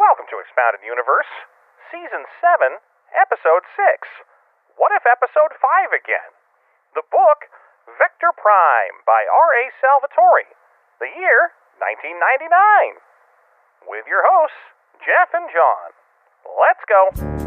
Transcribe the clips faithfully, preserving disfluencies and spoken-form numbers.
Welcome to Expounded Universe, Season seven, Episode six. What if Episode five again? The book, Vector Prime, by R A Salvatore. The year, nineteen ninety-nine. With your hosts, Jeff and John. Let's go.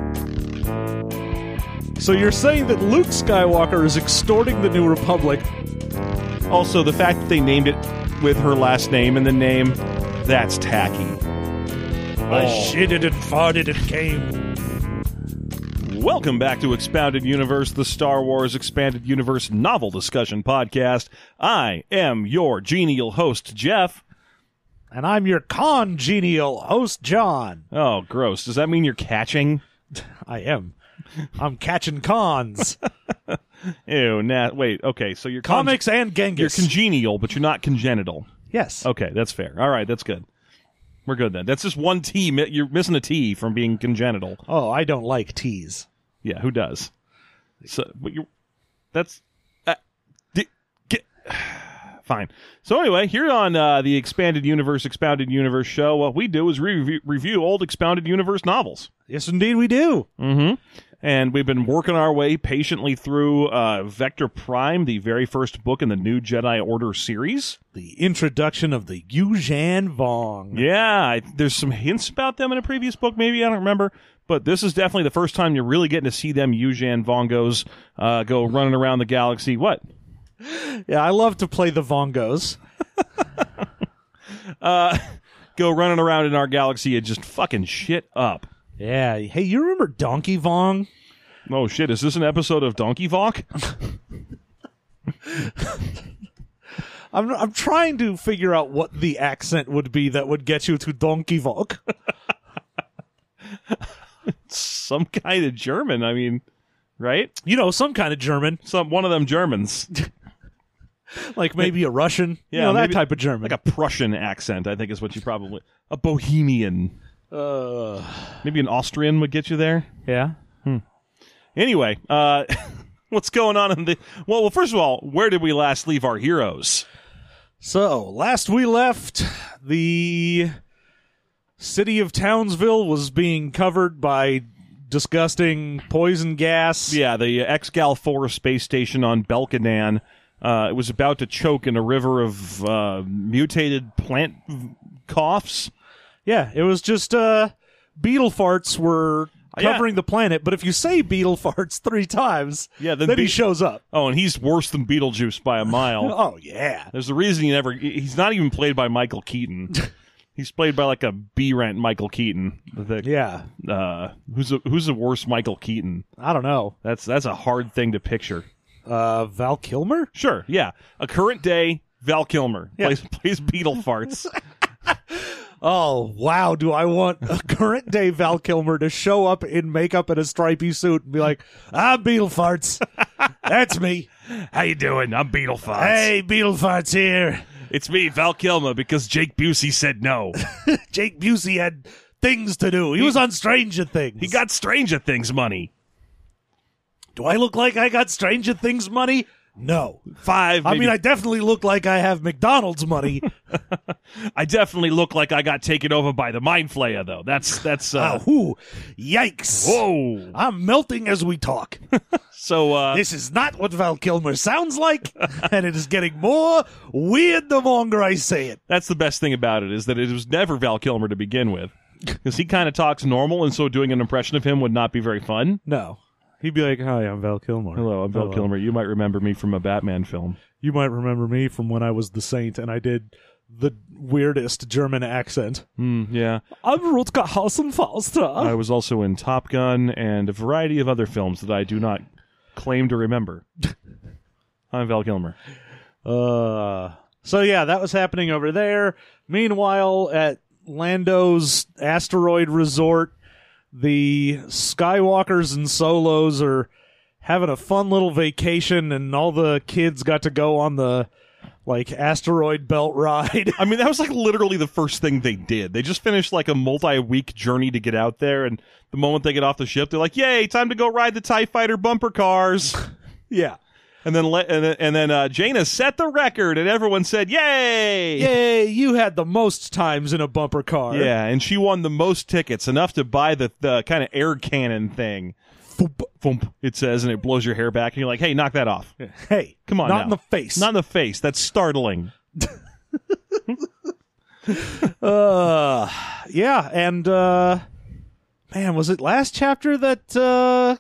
So you're saying that Luke Skywalker is extorting the New Republic. Also, the fact that they named it with her last name in the name, that's tacky. I shitted and farted and came. Welcome back to Expounded Universe, the Star Wars Expanded Universe novel discussion podcast. I am your genial host, Jeff. And I'm your congenial host, John. Oh, gross. Does that mean you're catching? I am. I'm catching cons. Ew, nah, wait, okay, so you're... Con- Comics and You're Genghis. congenial, but you're not congenital. Yes. Okay, that's fair. All right, that's good. We're good then. That's just one T. Mi- You're missing a T from being congenital. Oh, I don't like teas. Yeah, who does? So, but you're... That's... Uh, di- get... Fine. So anyway, here on uh, the Expanded Universe, Expounded Universe show, what we do is re- review old Expounded Universe novels. Yes, indeed we do. Mm-hmm. And we've been working our way patiently through uh, Vector Prime, the very first book in the New Jedi Order series. The introduction of the Yuuzhan Vong. Yeah, I, there's some hints about them in a previous book, maybe, I don't remember. But this is definitely the first time you're really getting to see them Yuuzhan Vongos uh, go running around the galaxy. What? Yeah, I love to play the Vongos. uh, go running around in our galaxy and just fucking shit up. Yeah. Hey, you remember Donkey Vong? Oh, shit. Is this an episode of Donkey Vok? I'm I'm trying to figure out what the accent would be that would get you to Donkey Vok. Some kind of German, I mean, right? You know, some kind of German. Some One of them Germans. Like maybe a Russian. Yeah, you know, that maybe type of German. Like a Prussian accent, I think is what you probably... A Bohemian. Uh, Maybe an Austrian would get you there. yeah. Anyway, uh, what's going on in the... Well, well, first of all, where did we last leave our heroes? So, last we left, the city of Townsville was being covered by disgusting poison gas. Yeah, the Exgal four space station on Belkanan. Uh, it was about to choke in a river of uh, mutated plant coughs. Yeah, it was just uh, beetle farts were covering Yeah. the planet, but if you say beetle farts three times, Yeah, then then he Be- shows up. Oh, and he's worse than Beetlejuice by a mile. Oh, yeah. There's a reason he never... He's not even played by Michael Keaton. He's played by like a B-rent Michael Keaton. The, Yeah. Uh, who's a, who's the worst Michael Keaton? I don't know. That's that's a hard thing to picture. Uh, Val Kilmer? Sure, yeah. A current day Val Kilmer Yeah. plays plays Beetle farts. Oh, wow. Do I want a current day Val Kilmer to show up in makeup and a stripy suit and be like, I'm Beetle Farts. That's me. How you doing? I'm Beetle farts. Hey, Beetle Farts here. It's me, Val Kilmer, because Jake Busey said no. Jake Busey had things to do. He, was on Stranger Things. He got Stranger Things money. Do I look like I got Stranger Things money? No. Five. I maybe- mean, I definitely look like I have McDonald's money. I definitely look like I got taken over by the Mind Flayer, though. That's that's. Uh, Oh, whoo. Yikes. Whoa. I'm melting as we talk. So uh, This is not what Val Kilmer sounds like, and it is getting more weird the longer I say it. that's the best thing about it is that it was never Val Kilmer to begin with, because he kind of talks normal, and so doing an impression of him would not be very fun. No. He'd be like, hi, I'm Val Kilmer. Hello, I'm Val Kilmer. You might remember me from a Batman film. You might remember me from when I was the Saint and I did the weirdest German accent. Mm, yeah. I'm Rutger Hausenfalster. I was also in Top Gun and a variety of other films that I do not claim to remember. I'm Val Kilmer. Uh, so yeah, that was happening over there. Meanwhile, at Lando's asteroid resort, the Skywalkers and Solos are having a fun little vacation, and all the kids got to go on the like asteroid belt ride. I mean, that was like literally the first thing they did. They just finished like a multi-week journey to get out there, and the moment they get off the ship, they're like, yay, time to go ride the TIE Fighter bumper cars. Yeah. And then, le- and then, and then uh, Jaina set the record, and everyone said, "Yay! Yay! You had the most times in a bumper car." Yeah, and she won the most tickets, enough to buy the, the kind of air cannon thing. Thump, thump, it says, and it blows your hair back, and you're like, "Hey, knock that off! Hey, Come on, not now. in the face, Not in the face. That's startling." uh, yeah, and uh, man, was it last chapter that uh,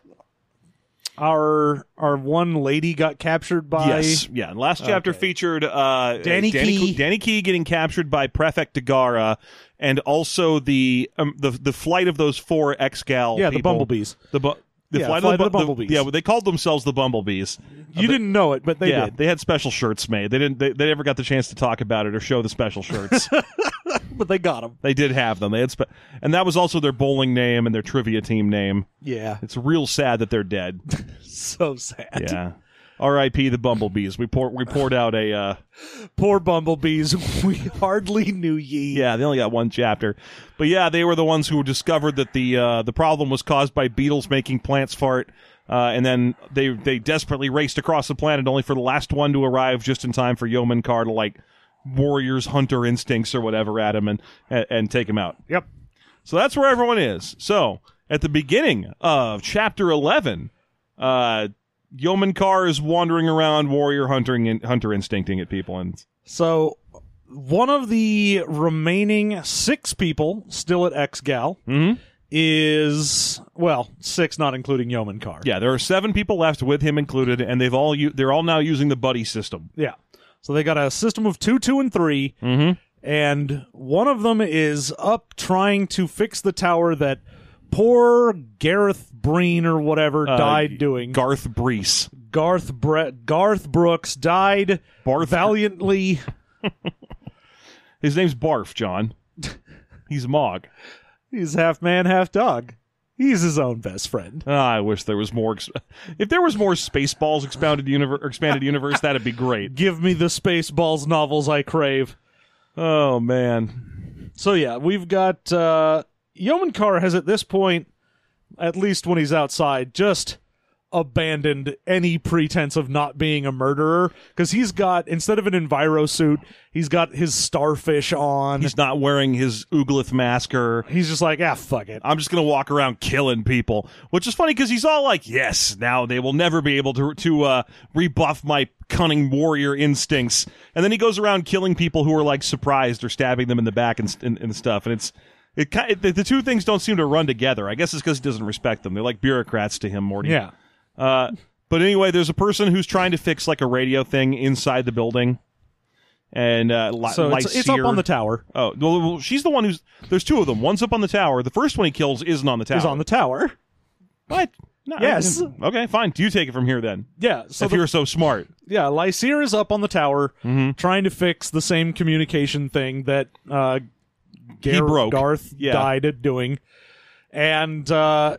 our our one lady got captured by? Yes, yeah. And last chapter Okay. featured uh, Danny Danny Key. Danny Key getting captured by Prefect Dagara, and also the um, the the flight of those four X-Gal Yeah, the people. bumblebees. The bu- the Yeah, flight, flight of of the bumblebees. yeah, well, they called themselves the Bumblebees. You didn't know it, but they yeah, did. they had special shirts made. They didn't. They, they never got the chance to talk about it or show the special shirts. But they got them. They did have them. They had, spe- and that was also their bowling name and their trivia team name. Yeah, It's real sad that they're dead. so sad. Yeah. R I P the Bumblebees. We poured we poured out a. Uh, Poor bumblebees. We hardly knew ye. Yeah, they only got one chapter, but yeah, they were the ones who discovered that the uh, the problem was caused by beetles making plants fart, uh, and then they they desperately raced across the planet, only for the last one to arrive just in time for Yeomankar to like warriors hunter instincts or whatever at him and and, and take him out. Yep. So that's where everyone is. So at the beginning of chapter eleven, uh, Yeomankar is wandering around warrior hunting and hunter instincting at people, and So one of the remaining six people still at X-Gal Mhm. is, well, six not including Yeomankar. yeah, there are seven people left with him included, and they've all u- they're all now using the buddy system. Yeah. So they got a system of two, two, and three, Mm-hmm. and one of them is up trying to fix the tower that poor Gareth Breen or whatever died doing. Garth Brees. Garth Bre- Garth Brooks died Barth- valiantly. His name's Barf, John. He's Mog. He's half man, half dog. He's his own best friend. Ah, I wish there was more. Ex- if there was more Spaceballs expounded universe, expanded universe, that'd be great. Give me the Spaceballs novels I crave. Oh man. So yeah, we've got uh Yeomankar has at this point, at least when he's outside, just abandoned any pretense of not being a murderer, because he's got, instead of an enviro suit, he's got his starfish on. He's not wearing his Ooglith mask, or He's just like, ah, fuck it. I'm just gonna walk around killing people. Which is funny because he's all like, "Yes, now they will never be able to to uh, rebuff my cunning warrior instincts." And then he goes around killing people who are like surprised or stabbing them in the back and and, and stuff. And it's it, ki- it the, the two things don't seem to run together. I guess it's because he doesn't respect them. They're like bureaucrats to him, Morty. Yeah. Uh, but anyway, there's a person who's trying to fix like a radio thing inside the building, and uh, Li- So it's, it's up Lyseer- on the tower. Oh, well, well, she's the one who's. There's two of them. One's up on the tower. The first one he kills isn't on the tower. Is on the tower. What? No, Yes. I- okay, fine. Do you take it from here then? Yeah. So if the, you're so smart. yeah, Lyseer is up on the tower Mhm. trying to fix the same communication thing that uh, He broke. Garth Yeah. died at doing. And uh,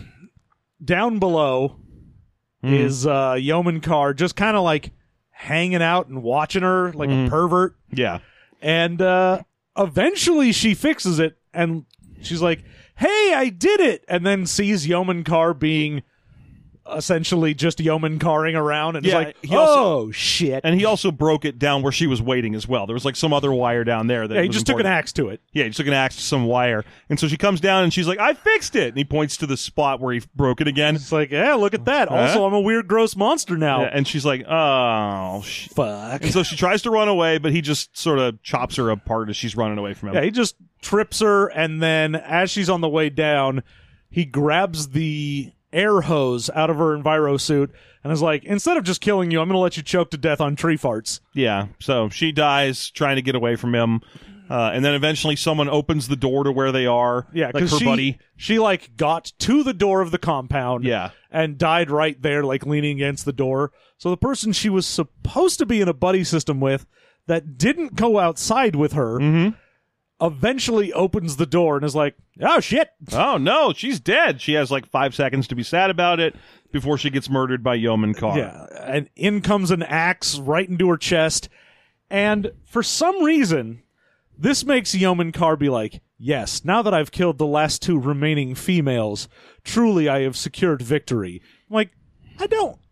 down below Mhm. is uh, Yeomankar just kind of like hanging out and watching her like Mhm. a pervert. Yeah. And uh, eventually she fixes it and she's like, hey, I did it. And then sees Yeomankar being essentially just Yeomankaring around and Yeah, is like, he also- oh, shit. And he also broke it down where she was waiting as well. There was like some other wire down there. That yeah, he was just took an important. axe to it. Yeah, he just took an axe to some wire. And so she comes down and she's like, I fixed it. And he points to the spot where he broke it again. It's like, yeah, look at that. Also, Huh? I'm a weird, gross monster now. Yeah, and she's like, oh, sh-. Fuck. And so she tries to run away, but he just sort of chops her apart as she's running away from him. Yeah, he just trips her, and then as she's on the way down, he grabs the air hose out of her enviro suit and is like, instead of just killing you, I'm going to let you choke to death on tree farts. Yeah, so she dies trying to get away from him. Uh, and then eventually someone opens the door to where they are. Yeah, like because her she, buddy. she, like, got to the door of the compound Yeah. and died right there, like, leaning against the door. So the person she was supposed to be in a buddy system with that didn't go outside with her Mm-hmm. eventually opens the door and is like, oh, shit. Oh, no, she's dead. She has like five seconds to be sad about it before she gets murdered by Yeomankar. Yeah, and in comes an axe right into her chest. And for some reason, this makes Yeomankar be like, yes, now that I've killed the last two remaining females, truly I have secured victory. I'm like, I don't,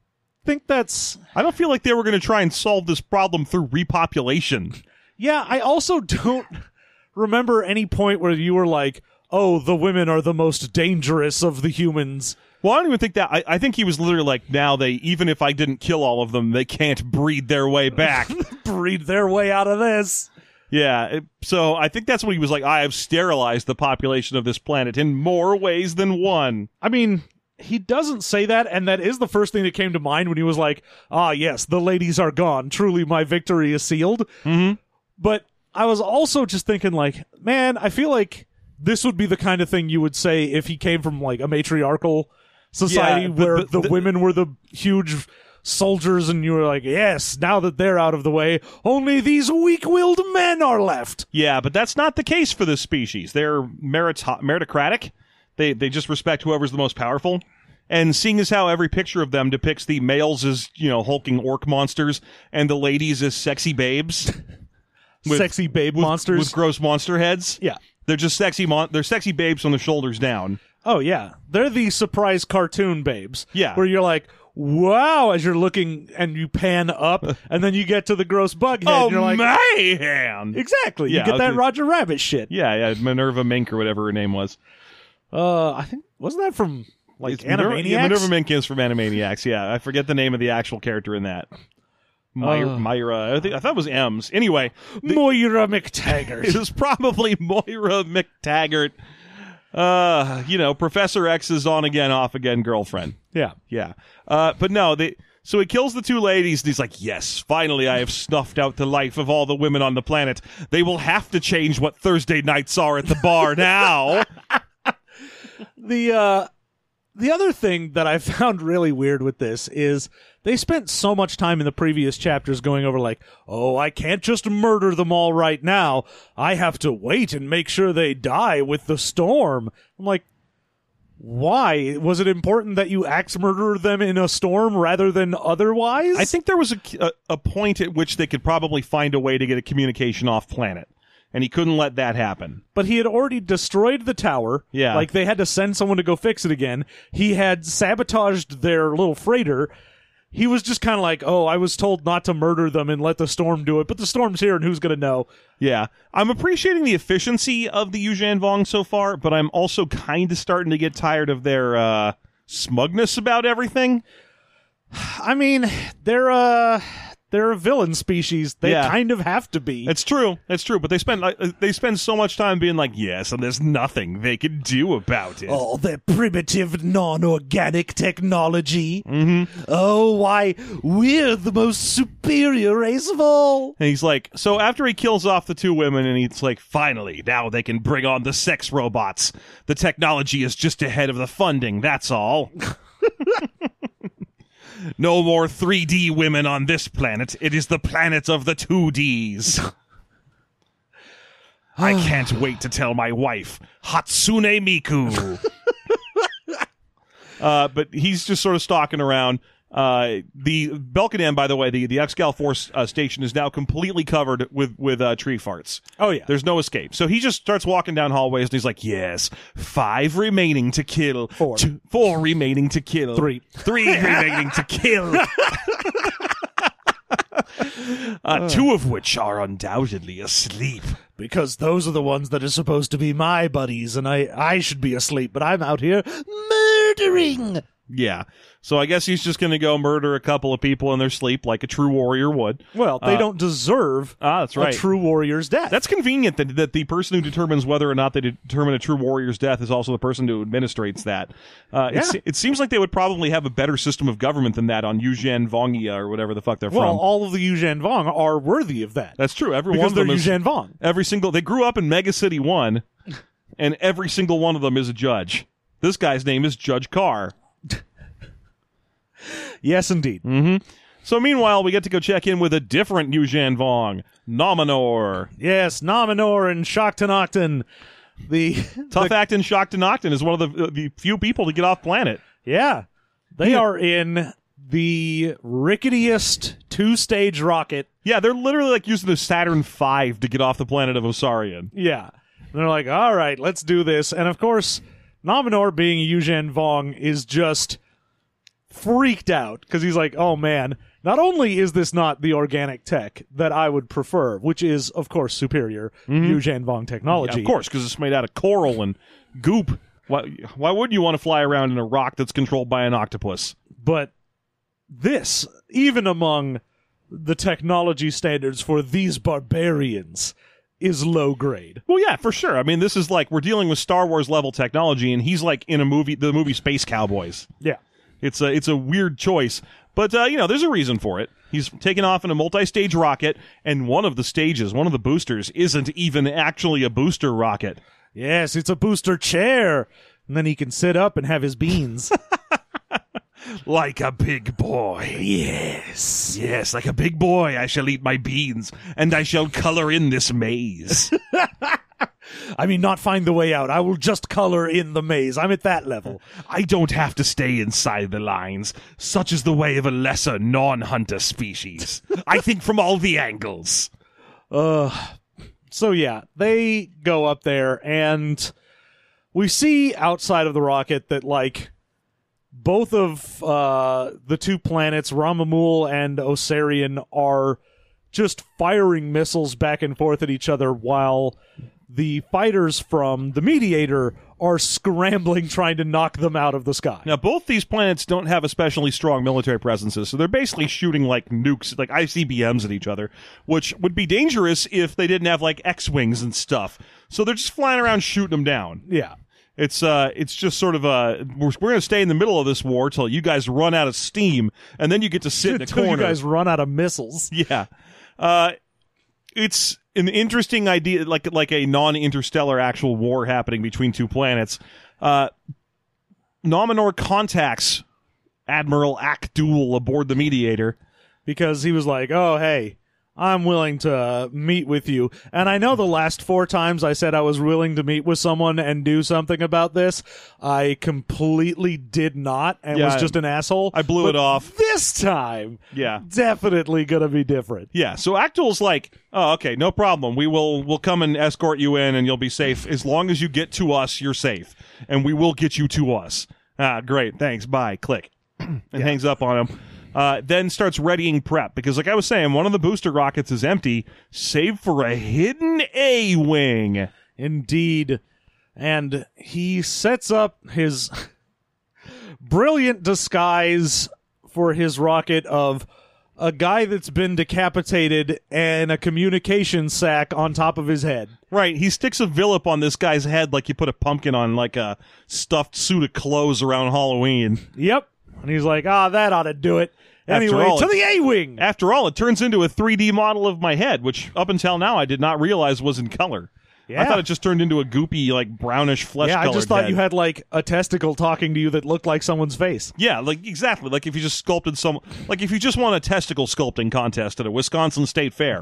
think that's... I don't feel like they were going to try and solve this problem through repopulation. Yeah, I also don't remember any point where you were like, oh, the women are the most dangerous of the humans. Well, I don't even think that. I, I think he was literally like, now they, even if I didn't kill all of them, they can't breed their way back. Breed their way out of this. Yeah, it, so I think that's what he was like, I have sterilized the population of this planet in more ways than one. I mean... He doesn't say that, and that is the first thing that came to mind when he was like, ah, yes, the ladies are gone. Truly, my victory is sealed. Mm-hmm. But I was also just thinking, like, man, I feel like this would be the kind of thing you would say if he came from, like, a matriarchal society Yeah, the- where the- the, the- women were the huge soldiers, and you were like, yes, now that they're out of the way, only these weak-willed men are left. Yeah, but that's not the case for this species. They're merit- meritocratic. They they just respect whoever's the most powerful. And seeing as how every picture of them depicts the males as, you know, hulking orc monsters and the ladies as sexy babes. with- Sexy babe with, monsters. With gross monster heads. Yeah. They're just sexy mon- they're sexy babes from the shoulders down. Oh, yeah. They're the surprise cartoon babes. Yeah. Where you're like, wow, as you're looking and you pan up, and then you get to the gross bug head, Oh, and you're like, man! exactly. Yeah, you get that okay. Roger Rabbit shit. Yeah, yeah, Minerva Mink or whatever her name was. Uh, I think, wasn't that from, like, It's Minerva, Animaniacs? yeah, Minerva Mink is from Animaniacs, yeah. I forget the name of the actual character in that. Myra, Uh. Myra I, think, I thought it was M's. Anyway, Moira McTaggart. it was probably Moira McTaggart. Uh, you know, Professor X's on again, off again girlfriend. yeah. Yeah. Uh, but no, they... So he kills the two ladies, and he's like, yes, finally I have snuffed out the life of all the women on the planet. They will have to change what Thursday nights are at the bar now. The, uh, the other thing that I found really weird with this is they spent so much time in the previous chapters going over like, oh, I can't just murder them all right now. I have to wait and make sure they die with the storm. I'm like, why? Was it important that you axe murder them in a storm rather than otherwise? I think there was a, a, a point at which they could probably find a way to get a communication off planet, and he couldn't let that happen. But he had already destroyed the tower. Yeah. Like, they had to send someone to go fix it again. He had sabotaged their little freighter. He was just kind of like, oh, I was told not to murder them and let the storm do it, but the storm's here and who's going to know? Yeah. I'm appreciating the efficiency of the Yuuzhan Vong so far, but I'm also kind of starting to get tired of their uh, smugness about everything. I mean, they're, uh... They're a villain species. They Yeah. kind of have to be. It's true. It's true. But they spend like, they spend so much time being like, yes, and there's nothing they can do about it. Oh, their primitive, non-organic technology. Mm-hmm. Oh, why, we're the most superior race of all. And he's like, so after he kills off the two women, and he's like, finally, now they can bring on the sex robots. The technology is just ahead of the funding, that's all. No more three D women on this planet. It is the planet of the two Ds. I can't wait to tell my wife, Hatsune Miku. uh, but he's just sort of stalking around. Uh, the Belkadan, by the way, the, the Excal Force uh, station is now completely covered with, with uh, tree farts. Oh, yeah. There's no escape. So he just starts walking down hallways, and he's like, yes, five remaining to kill. Four. Two, four remaining to kill. Three. Three remaining to kill. uh, two of which are undoubtedly asleep. Because those are the ones that are supposed to be my buddies, and I, I should be asleep, but I'm out here murdering. Yeah. So I guess he's just going to go murder a couple of people in their sleep like a true warrior would. Well, they Uh, don't deserve Ah, that's right. a true warrior's death. That's convenient that, that the person who determines whether or not they determine a true warrior's death is also the person who administrates that. Uh, Yeah. it, it seems like they would probably have a better system of government than that on Yuuzhan Vongia or whatever the fuck they're well, from. all of the Yuuzhan Vong are worthy of that. That's true. Every because one of they're them is, Yuuzhan Vong. every single they grew up in Mega City One, and every single one of them is a judge. This guy's name is Judge Carr. Yes, indeed. So meanwhile, we get to go check in with a different Yuuzhan Vong, Nominor. Yes, Nominor and Shoktanokton. The Tough acting Shoktanokton is one of the, the few people to get off planet. Yeah. They Yeah. are in the ricketiest two-stage rocket. Yeah, they're literally like using the Saturn five to get off the planet of Osarian. Yeah. And they're like, all right, let's do this. And of course, Nominor being a Yuuzhan Vong is just freaked out because he's like, oh man, not only is this not the organic tech that I would prefer, which is, of course, superior Mm-hmm. Yuuzhan Vong technology. Yeah, of course, because it's made out of coral and goop. Why, why wouldn't you want to fly around in a rock that's controlled by an octopus? But this, even among the technology standards for these barbarians, is low grade. Well, yeah, for sure. I mean, this is like, we're dealing with Star Wars level technology, and he's like in a movie, the movie Space Cowboys. Yeah. It's a, it's a weird choice. But, uh, you know, there's a reason for it. He's taken off in a multi-stage rocket, and one of the stages, one of the boosters, isn't even actually a booster rocket. Yes, it's a booster chair. And then he can sit up and have his beans. Like a big boy. Yes. Yes, like a big boy, I shall eat my beans, and I shall color in this maze. I mean, not find the way out. I will just color in the maze. I'm at that level. I don't have to stay inside the lines. Such is the way of a lesser non-hunter species. I think from all the angles. Uh, so yeah, they go up there, and we see outside of the rocket that, like, both of uh, the two planets, Ramamul and Osarian, are just firing missiles back and forth at each other while the fighters from the Mediator are scrambling trying to knock them out of the sky. Now, both these planets don't have especially strong military presences, so they're basically shooting like nukes, like I C B Ms at each other, which would be dangerous if they didn't have like X-Wings and stuff. So they're just flying around shooting them down. Yeah. It's uh, it's just sort of uh, we're, we're going to stay in the middle of this war till you guys run out of steam, and then you get to sit in a Until corner. you guys run out of missiles. Yeah, uh, it's an interesting idea, like like a non-interstellar actual war happening between two planets. Uh, Nominor contacts Admiral Akdul aboard the Mediator because he was like, oh, hey, I'm willing to uh, meet with you. And I know the last four times I said I was willing to meet with someone and do something about this, I completely did not and Yeah, was just an asshole. I blew But it off. This time, Yeah. definitely going to be different. Yeah, so Akdul's like, oh, okay, no problem. We will we'll come and escort you in, and you'll be safe. As long as you get to us, you're safe. And we will get you to us. Ah, great, thanks, bye, click. and Yeah. hangs up on him. Uh, then starts readying prep, because like I was saying, one of the booster rockets is empty, save for a hidden A-wing. Indeed. And he sets up his brilliant disguise for his rocket of a guy that's been decapitated and a communication sack on top of his head. Right, he sticks a Villip on this guy's head like you put a pumpkin on like a stuffed suit of clothes around Halloween. Yep. And he's like, ah, that ought to do it. After Anyway, all, to it- the A-Wing! After all, it turns into a three D model of my head, which up until now I did not realize was in color. Yeah. I thought it just turned into a goopy, like brownish flesh Yeah, I colored just thought head. you had, like, a testicle talking to you that looked like someone's face. Yeah, like exactly. Like if you just sculpted some, like if you just won a testicle sculpting contest at a Wisconsin State Fair.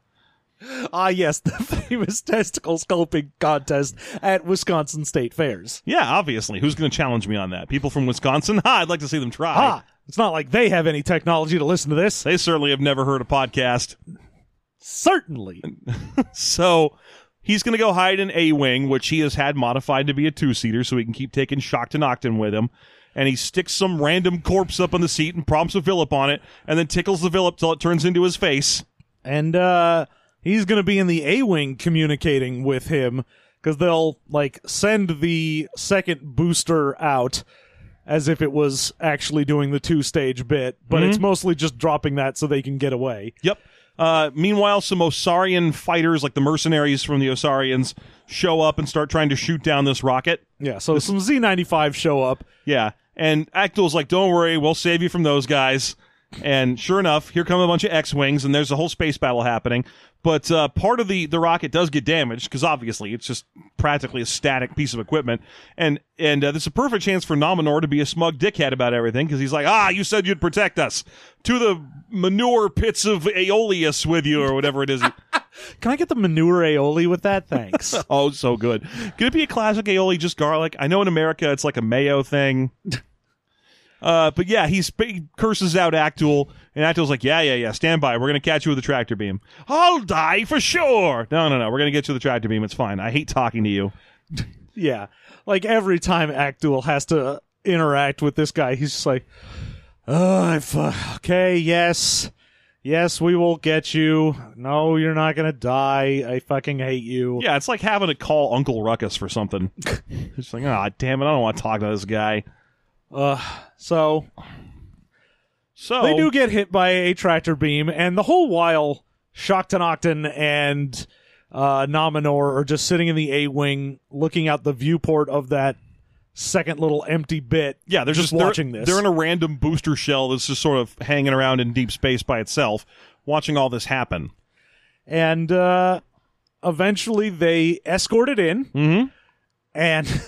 Ah, yes, the famous testicle sculpting contest at Wisconsin State Fairs. Yeah, obviously. Who's going to challenge me on that? People from Wisconsin? Ha! I'd like to see them try. Ah, it's not like they have any technology to listen to this. They certainly have never heard a podcast. Certainly. So he's going to go hide in A-Wing, which he has had modified to be a two-seater so he can keep taking Shockton Octon with him. And he sticks some random corpse up on the seat and prompts a Villip on it, and then tickles the Villip till it turns into his face. And uh, he's going to be in the A-Wing communicating with him because they'll, like, send the second booster out as if it was actually doing the two-stage bit, but Mm-hmm. it's mostly just dropping that so they can get away. Yep. Uh, meanwhile, some Osarian fighters, like the mercenaries from the Osarians, show up and start trying to shoot down this rocket. Yeah, so some Z ninety-five show up. Yeah. And Akdul's like, don't worry, we'll save you from those guys. And sure enough, here come a bunch of X-Wings, and there's a whole space battle happening. But uh, part of the, the rocket does get damaged, because obviously it's just practically a static piece of equipment. And and uh, this is a perfect chance for Nominor to be a smug dickhead about everything, because he's like, ah, you said you'd protect us. To the manure pits of Aeolus with you, or whatever it is. Can I get the manure aioli with that? Thanks. Oh, so good. Could it be a classic aioli, just garlic? I know in America it's like a mayo thing. Uh, but yeah, he's, he curses out Akdul, and Akdul's like, yeah, yeah, yeah, stand by. We're going to catch you with a tractor beam. I'll die for sure. No, no, no, we're going to get you with a tractor beam. It's fine. I hate talking to you. Yeah. Like, every time Akdul has to interact with this guy, he's just like, Oh, I fu- okay, yes. Yes, we will get you. No, you're not going to die. I fucking hate you. Yeah, it's like having to call Uncle Ruckus for something. It's like, ah, oh, damn it, I don't want to talk to this guy. Uh, so, so they do get hit by a tractor beam, and the whole while, Shaktanaktan and uh, Nominor are just sitting in the A-Wing looking out the viewport of that second little empty bit. Yeah, they're just, just watching they're, this. They're in a random booster shell that's just sort of hanging around in deep space by itself, watching all this happen. And uh, eventually they escort it in, Mm-hmm. and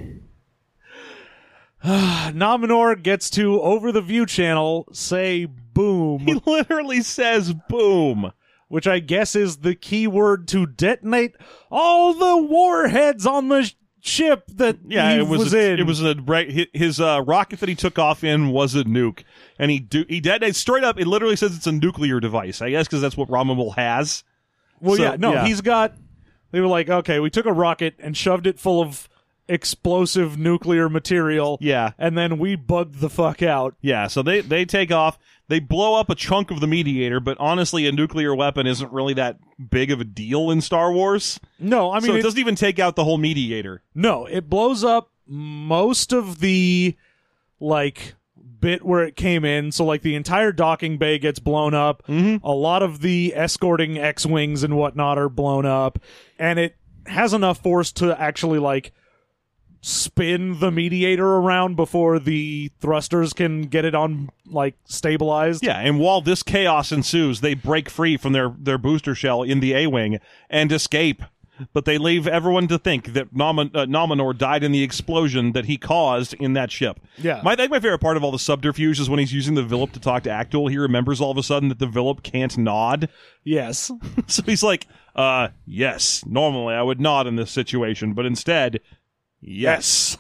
Nominor gets to, over the view channel, say boom, He literally says boom. which I guess is the key word to detonate all the warheads on the sh- ship that Yeah, he it was, was a, in. it was a right- his uh, rocket that he took off in was a nuke, and he do, he detonates straight up. It literally says it's a nuclear device. I guess because that's what Romumu has. Well, So, yeah, no, yeah. he's got. They were like, okay, we took a rocket and shoved it full of explosive nuclear material. Yeah. And then we bugged the fuck out. Yeah, so they, they take off. They blow up a chunk of the mediator, but honestly, a nuclear weapon isn't really that big of a deal in Star Wars. No, I mean, so it, it- doesn't even take out the whole mediator. no, it blows up most of the, like, bit where it came in. So, like, the entire docking bay gets blown up. Mm-hmm. A lot of the escorting X-Wings and whatnot are blown up. And it has enough force to actually, like, spin the mediator around before the thrusters can get it on, like, stabilized. Yeah, and while this chaos ensues, they break free from their, their booster shell in the A-Wing and escape. But they leave everyone to think that Nomin- uh, Nominor died in the explosion that he caused in that ship. Yeah. My, I think my favorite part of all the subterfuge is when he's using the Villip to talk to Actul. He remembers all of a sudden that the Villip can't nod. Yes. So he's like, uh, yes, normally I would nod in this situation, but instead, yes.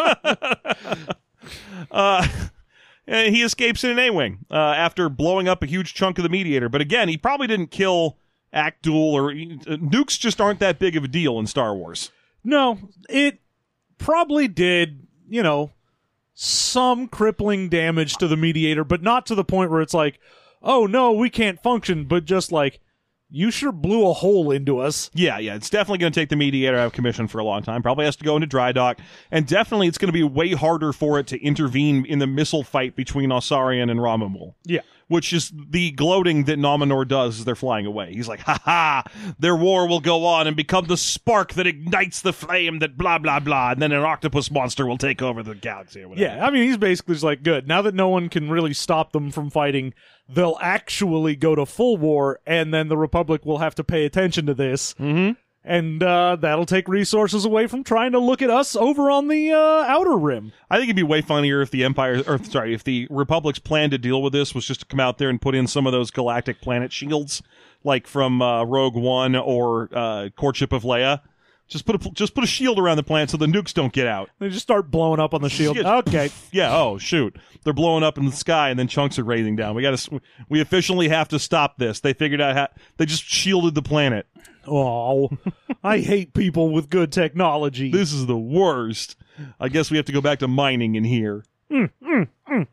uh, and he escapes in an A-Wing uh, after blowing up a huge chunk of the mediator. But again, he probably didn't kill Actul, or uh, nukes just aren't that big of a deal in Star Wars. No, it probably did, you know, some crippling damage to the mediator, but not to the point where it's like, oh no, we can't function, but just like, you sure blew a hole into us. Yeah, yeah, it's definitely going to take the mediator out of commission for a long time. Probably has to go into dry dock, and definitely it's going to be way harder for it to intervene in the missile fight between Osarian and Romumu. Yeah. Which is the gloating that Nominor does as they're flying away. He's like, ha ha, their war will go on and become the spark that ignites the flame that blah, blah, blah, and then an octopus monster will take over the galaxy or whatever. Yeah, I mean, he's basically just like, good, now that no one can really stop them from fighting, they'll actually go to full war, and then the Republic will have to pay attention to this. Mm-hmm. And uh, that'll take resources away from trying to look at us over on the uh, Outer Rim. I think it'd be way funnier if the Empire, or sorry, if the Republic's plan to deal with this was just to come out there and put in some of those galactic planet shields, like from uh, Rogue One or uh, Courtship of Leia. Just put a just put a shield around the planet so the nukes don't get out. They just start blowing up on the shield. Yeah. Okay. Yeah. Oh shoot, they're blowing up in the sky and then chunks are raining down. We got to. We officially have to stop this. They figured out how. They just shielded the planet. Oh, I hate people with good technology. This is the worst. I guess we have to go back to mining in here. Mm, mm, mm.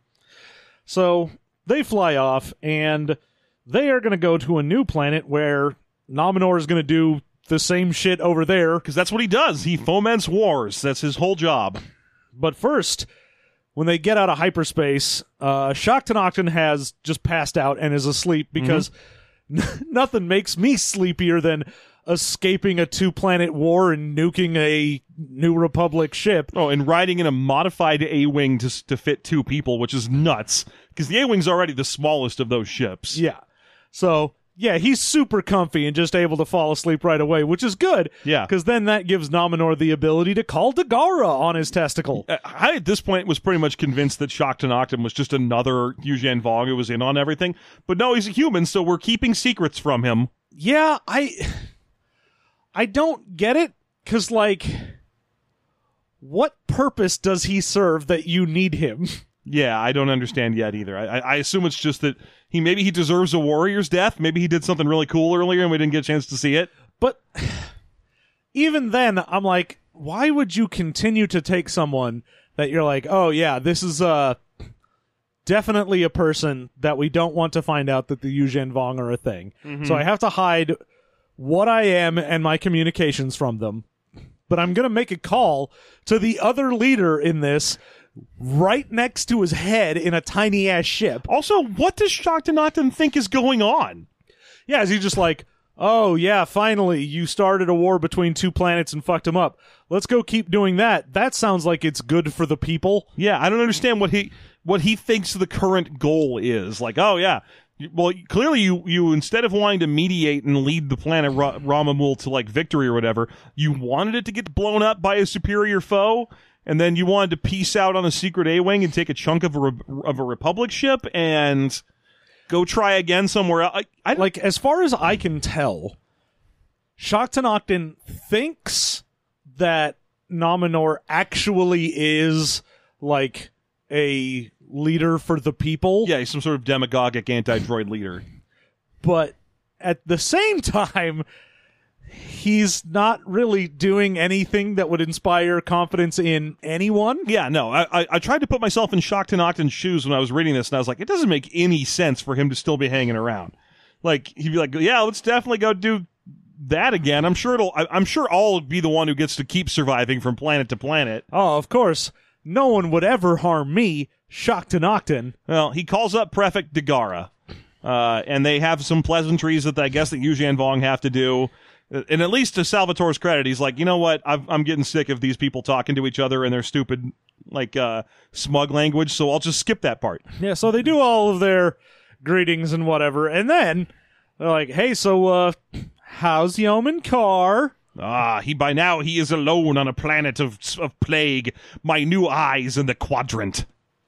So they fly off, and they are going to go to a new planet where Nominor is going to do the same shit over there. Because that's what he does. He foments wars. That's his whole job. But first, when they get out of hyperspace, uh, Shaktanaktan has just passed out and is asleep because n- nothing makes me sleepier than escaping a two-planet war and nuking a New Republic ship. Oh, and riding in a modified A-Wing to, to fit two people, which is nuts. Because the A-Wing's already the smallest of those ships. Yeah. So, yeah, he's super comfy and just able to fall asleep right away, which is good. Yeah. Because then that gives Nominor the ability to call Dagara on his testicle. Uh, I, at this point, was pretty much convinced that Shaktanaktan was just another Yuuzhan Vong who was in on everything. But no, he's a human, so we're keeping secrets from him. Yeah, I... I don't get it, because, like, what purpose does he serve that you need him? Yeah, I don't understand yet either. I, I assume it's just that he maybe he deserves a warrior's death. Maybe he did something really cool earlier and we didn't get a chance to see it. But even then, I'm like, why would you continue to take someone that you're like, oh, yeah, this is, uh, definitely a person that we don't want to find out that the Yuuzhan Vong are a thing. Mm-hmm. So I have to hide what I am and my communications from them. But I'm going to make a call to the other leader in this right next to his head in a tiny-ass ship. Also, what does Shaktanatan think is going on? Yeah, is he just like, oh, yeah, finally, you started a war between two planets and fucked them up. Let's go keep doing that. That sounds like it's good for the people. Yeah, I don't understand what he what he thinks the current goal is. Like, oh, yeah, well, clearly you, you instead of wanting to mediate and lead the planet Ra- Ramamul to, like, victory or whatever, you wanted it to get blown up by a superior foe, and then you wanted to peace out on a secret A-Wing and take a chunk of a, re- of a Republic ship and go try again somewhere else. I, I, like, as far as I can tell, Shaktanatan thinks that Nominor actually is, like, a leader for the people. Yeah, he's some sort of demagogic anti-droid leader. But at the same time, he's not really doing anything that would inspire confidence in anyone. Yeah, no, I, I, I tried to put myself in Shaktanaktan's shoes when I was reading this, and I was like, it doesn't make any sense for him to still be hanging around. Like, he'd be like, yeah, let's definitely go do that again. I'm sure it'll. I, I'm sure I'll be the one who gets to keep surviving from planet to planet. Oh, of course. No one would ever harm me, Shaktanaktan. Well, he calls up Prefect Dagara, uh, and they have some pleasantries that I guess that Yuuzhan Vong have to do. And at least to Salvatore's credit, he's like, you know what? I've, I'm getting sick of these people talking to each other in their stupid, like, uh, smug language, so I'll just skip that part. Yeah, so they do all of their greetings and whatever, and then they're like, hey, so, uh, how's Yeoman Carr? Ah, he by now he is alone on a planet of of plague. My new eyes in the quadrant.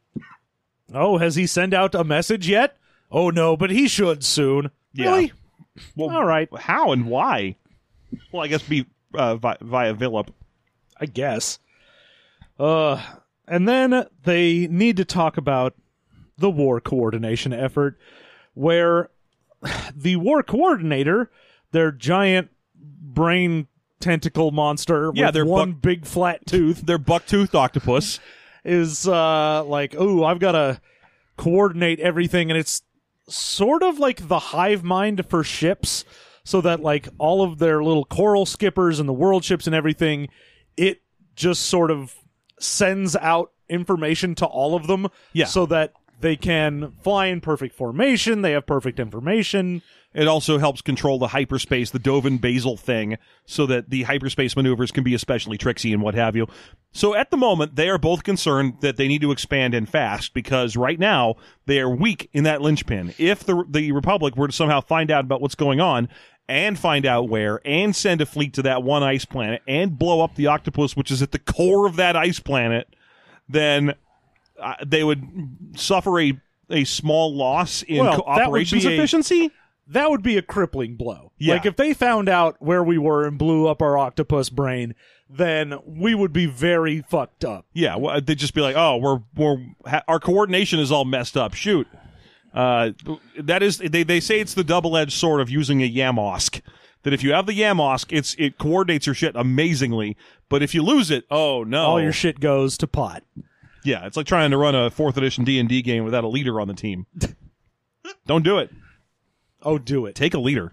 Oh, has he sent out a message yet? Oh, no, but he should soon. Yeah. Really? Well, all right. How and why? Well, I guess be uh, via, via Villip. I guess. Uh, and then they need to talk about the war coordination effort, where the war coordinator, their giant brain tentacle monster yeah, with their one buck- big flat tooth, their buck-toothed octopus, is uh, like, oh, I've got to coordinate everything, and it's sort of like the hive mind for ships, so that like all of their little coral skippers and the world ships and everything, it just sort of sends out information to all of them, yeah. so that they can fly in perfect formation, they have perfect information. It also helps control the hyperspace, the Dovin Basel thing, so that the hyperspace maneuvers can be especially tricksy and what have you. So at the moment, they are both concerned that they need to expand and fast, because right now, they are weak in that linchpin. If the the Republic were to somehow find out about what's going on, and find out where, and send a fleet to that one ice planet, and blow up the octopus, which is at the core of that ice planet, then uh, they would suffer a, a small loss in well, co- operations a- efficiency. That would be a crippling blow. Yeah. Like, if they found out where we were and blew up our octopus brain, then we would be very fucked up. Yeah, well, they'd just be like, "Oh, we're we're ha- our coordination is all messed up." Shoot, uh, that is they they say it's the double-edged sword of using a Yamosk. That if you have the Yamosk, it's it coordinates your shit amazingly, but if you lose it, oh no, all your shit goes to pot. Yeah, it's like trying to run a fourth edition D and D game without a leader on the team. Don't do it. Oh, do it. Take a leader.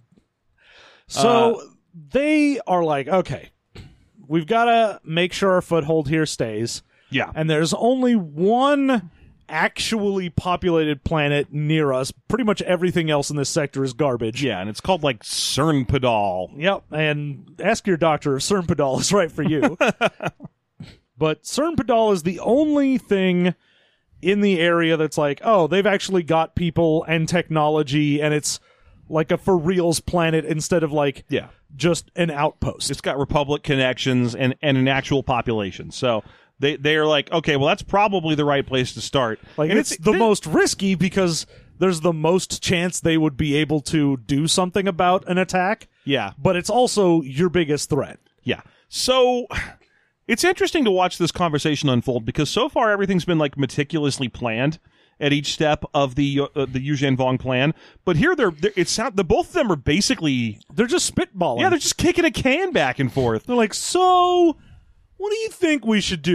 So uh, they are like, okay, we've got to make sure our foothold here stays. Yeah. And there's only one actually populated planet near us. Pretty much everything else in this sector is garbage. Yeah, and it's called like Cernpadal. Yep, and ask your doctor if Cernpadal is right for you. But Cernpadal is the only thing in the area that's like, oh, they've actually got people and technology, and it's like a for reals planet instead of like yeah. just an outpost. It's got Republic connections and, and an actual population. So they they are like, okay, well, that's probably the right place to start. Like, and it's, it's the they, most risky because there's the most chance they would be able to do something about an attack. Yeah. But it's also your biggest threat. Yeah. So it's interesting to watch this conversation unfold, because so far everything's been like meticulously planned at each step of the uh, the Yuuzhan Vong plan. But here they're, they're it's the both of them are basically they're just spitballing. Yeah, they're just kicking a can back and forth. They're like, so what do you think we should do?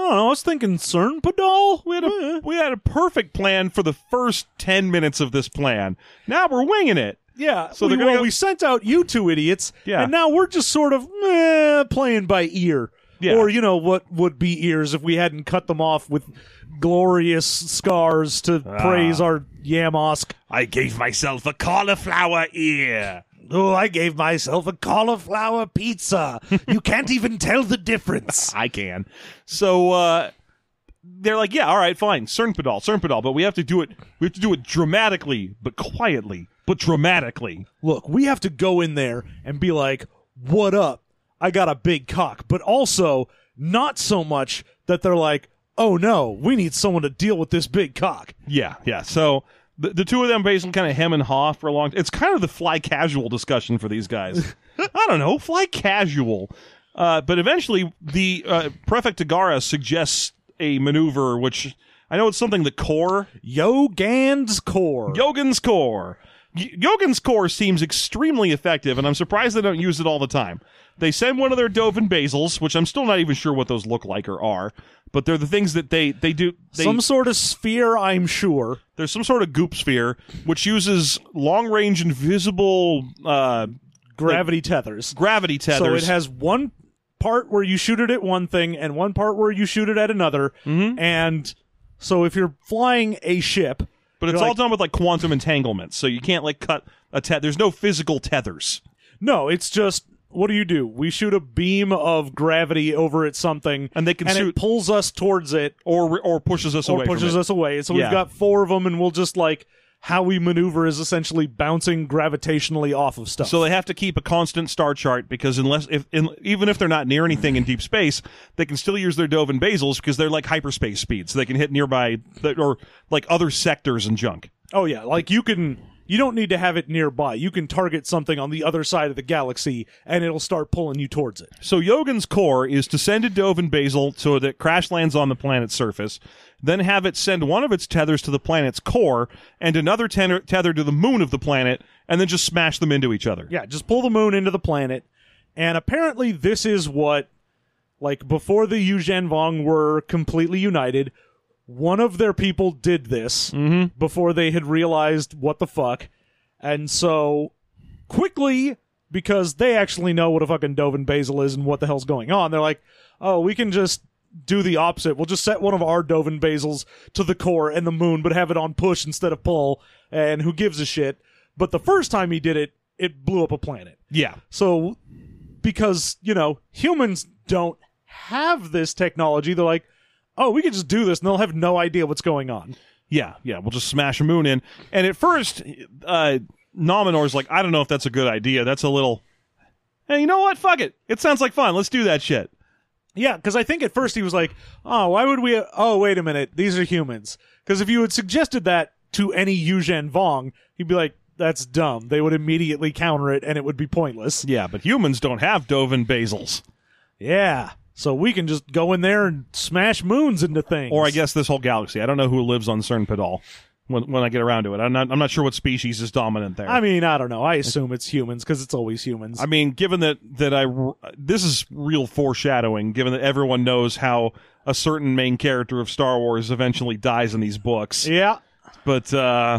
don't know. I was thinking Cernpadal. We had a we had a perfect plan for the first ten minutes of this plan. Now we're winging it. Yeah, So so they're we, gonna well, go- we sent out you two idiots, Yeah. and now we're just sort of meh, playing by ear. Yeah. Or, you know, what would be ears if we hadn't cut them off with glorious scars to Ah. praise our Yamosk. I gave myself a cauliflower ear. Oh, I gave myself a cauliflower pizza. You can't even tell the difference. I can. So uh, they're like, yeah, all right, fine, Cernpadal, Cernpadal, but we have to do it. We have to do it dramatically, but quietly, but dramatically. Look, we have to go in there and be like, what up? I got a big cock. But also, not so much that they're like, oh no, we need someone to deal with this big cock. Yeah, yeah. So the, the two of them basically kind of hem and haw for a long time. It's kind of the fly casual discussion for these guys. I don't know, fly casual. Uh, but eventually, the uh, Prefect Tagara suggests a maneuver, which I know it's something the core, Yogan's core. Yogan's core. Y- Yogan's core seems extremely effective, and I'm surprised they don't use it all the time. They send one of their Dovin Basils, which I'm still not even sure what those look like or are, but they're the things that they, they do. They, Some sort of sphere, I'm sure. There's some sort of goop sphere, which uses long-range invisible uh, Gravity tethers. gravity tethers. So it has one part where you shoot it at one thing and one part where you shoot it at another. Mhm. And so if you're flying a ship, but it's you're all like, done with like quantum entanglement, so you can't like cut a te- There's no physical tethers. no, it's just, what do you do? We shoot a beam of gravity over at something, And they can and shoot- it pulls us towards it, Or or pushes us or away pushes from it. us away. So Yeah. we've got four of them, and we'll just like, how we maneuver is essentially bouncing gravitationally off of stuff. So they have to keep a constant star chart because unless if in, even if they're not near anything in deep space, they can still use their Dovin Basils because they're like hyperspace speed, so they can hit nearby or like other sectors and junk. Oh yeah, like you can, you don't need to have it nearby. You can target something on the other side of the galaxy, and it'll start pulling you towards it. So Yogan's core is to send a Dovin Basil so that it crash lands on the planet's surface, then have it send one of its tethers to the planet's core and another tether, tether to the moon of the planet, and then just smash them into each other. Yeah, just pull the moon into the planet, and apparently this is what, like before the Yuzhan Vong were completely united, one of their people did this Mm-hmm. before they had realized what the fuck, and so quickly, because they actually know what a fucking Dovin Basil is and what the hell's going on, they're like, oh, we can just do the opposite. We'll just set one of our Dovin Basils to the core and the moon, but have it on push instead of pull, and who gives a shit. But the first time he did it, it blew up a planet. Yeah. So, because, you know, humans don't have this technology, they're like, oh, we can just do this, and they'll have no idea what's going on. Yeah, yeah, we'll just smash a moon in. And at first, uh, Nominor's like, I don't know if that's a good idea. That's a little... Hey, you know what? Fuck it. It sounds like fun. Let's do that shit. Yeah, because I think at first he was like, oh, why would we... Oh, wait a minute. These are humans. Because if you had suggested that to any Yuzhan Vong, he'd be like, that's dumb. They would immediately counter it, and it would be pointless. Yeah, but humans don't have Dovin Basils. Yeah. So we can just go in there and smash moons into things. Or I guess this whole galaxy. I don't know who lives on Cernpadal when when I get around to it. I'm not I'm not sure what species is dominant there. I mean, I don't know. I assume it's humans, because it's always humans. I mean, given that that I this is real foreshadowing. Given that everyone knows how a certain main character of Star Wars eventually dies in these books, yeah. but uh,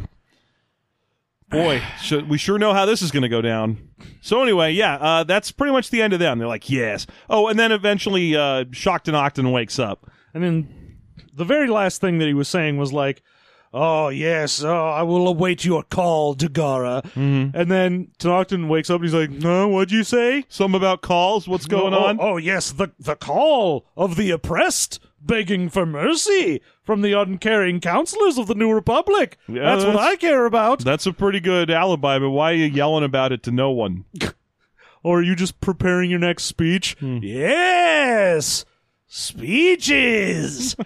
boy, should, we sure know how this is going to go down. So anyway, yeah, uh, that's pretty much the end of them. They're like, yes. Oh, and then eventually, uh, Shocked and Octon wakes up. And then the very last thing that he was saying was like, oh, yes, oh, I will await your call, Tagara. Mm-hmm. And then Tenocton wakes up and he's like, no, what'd you say? Something about calls. What's going oh, on? Oh, oh, yes, the, the call of the oppressed begging for mercy from the uncaring counselors of the New Republic. Yeah, that's, what that's- I care about. That's a pretty good alibi, but why are you yelling about it to no one? Or are you just preparing your next speech? Hmm. Yes! Speeches!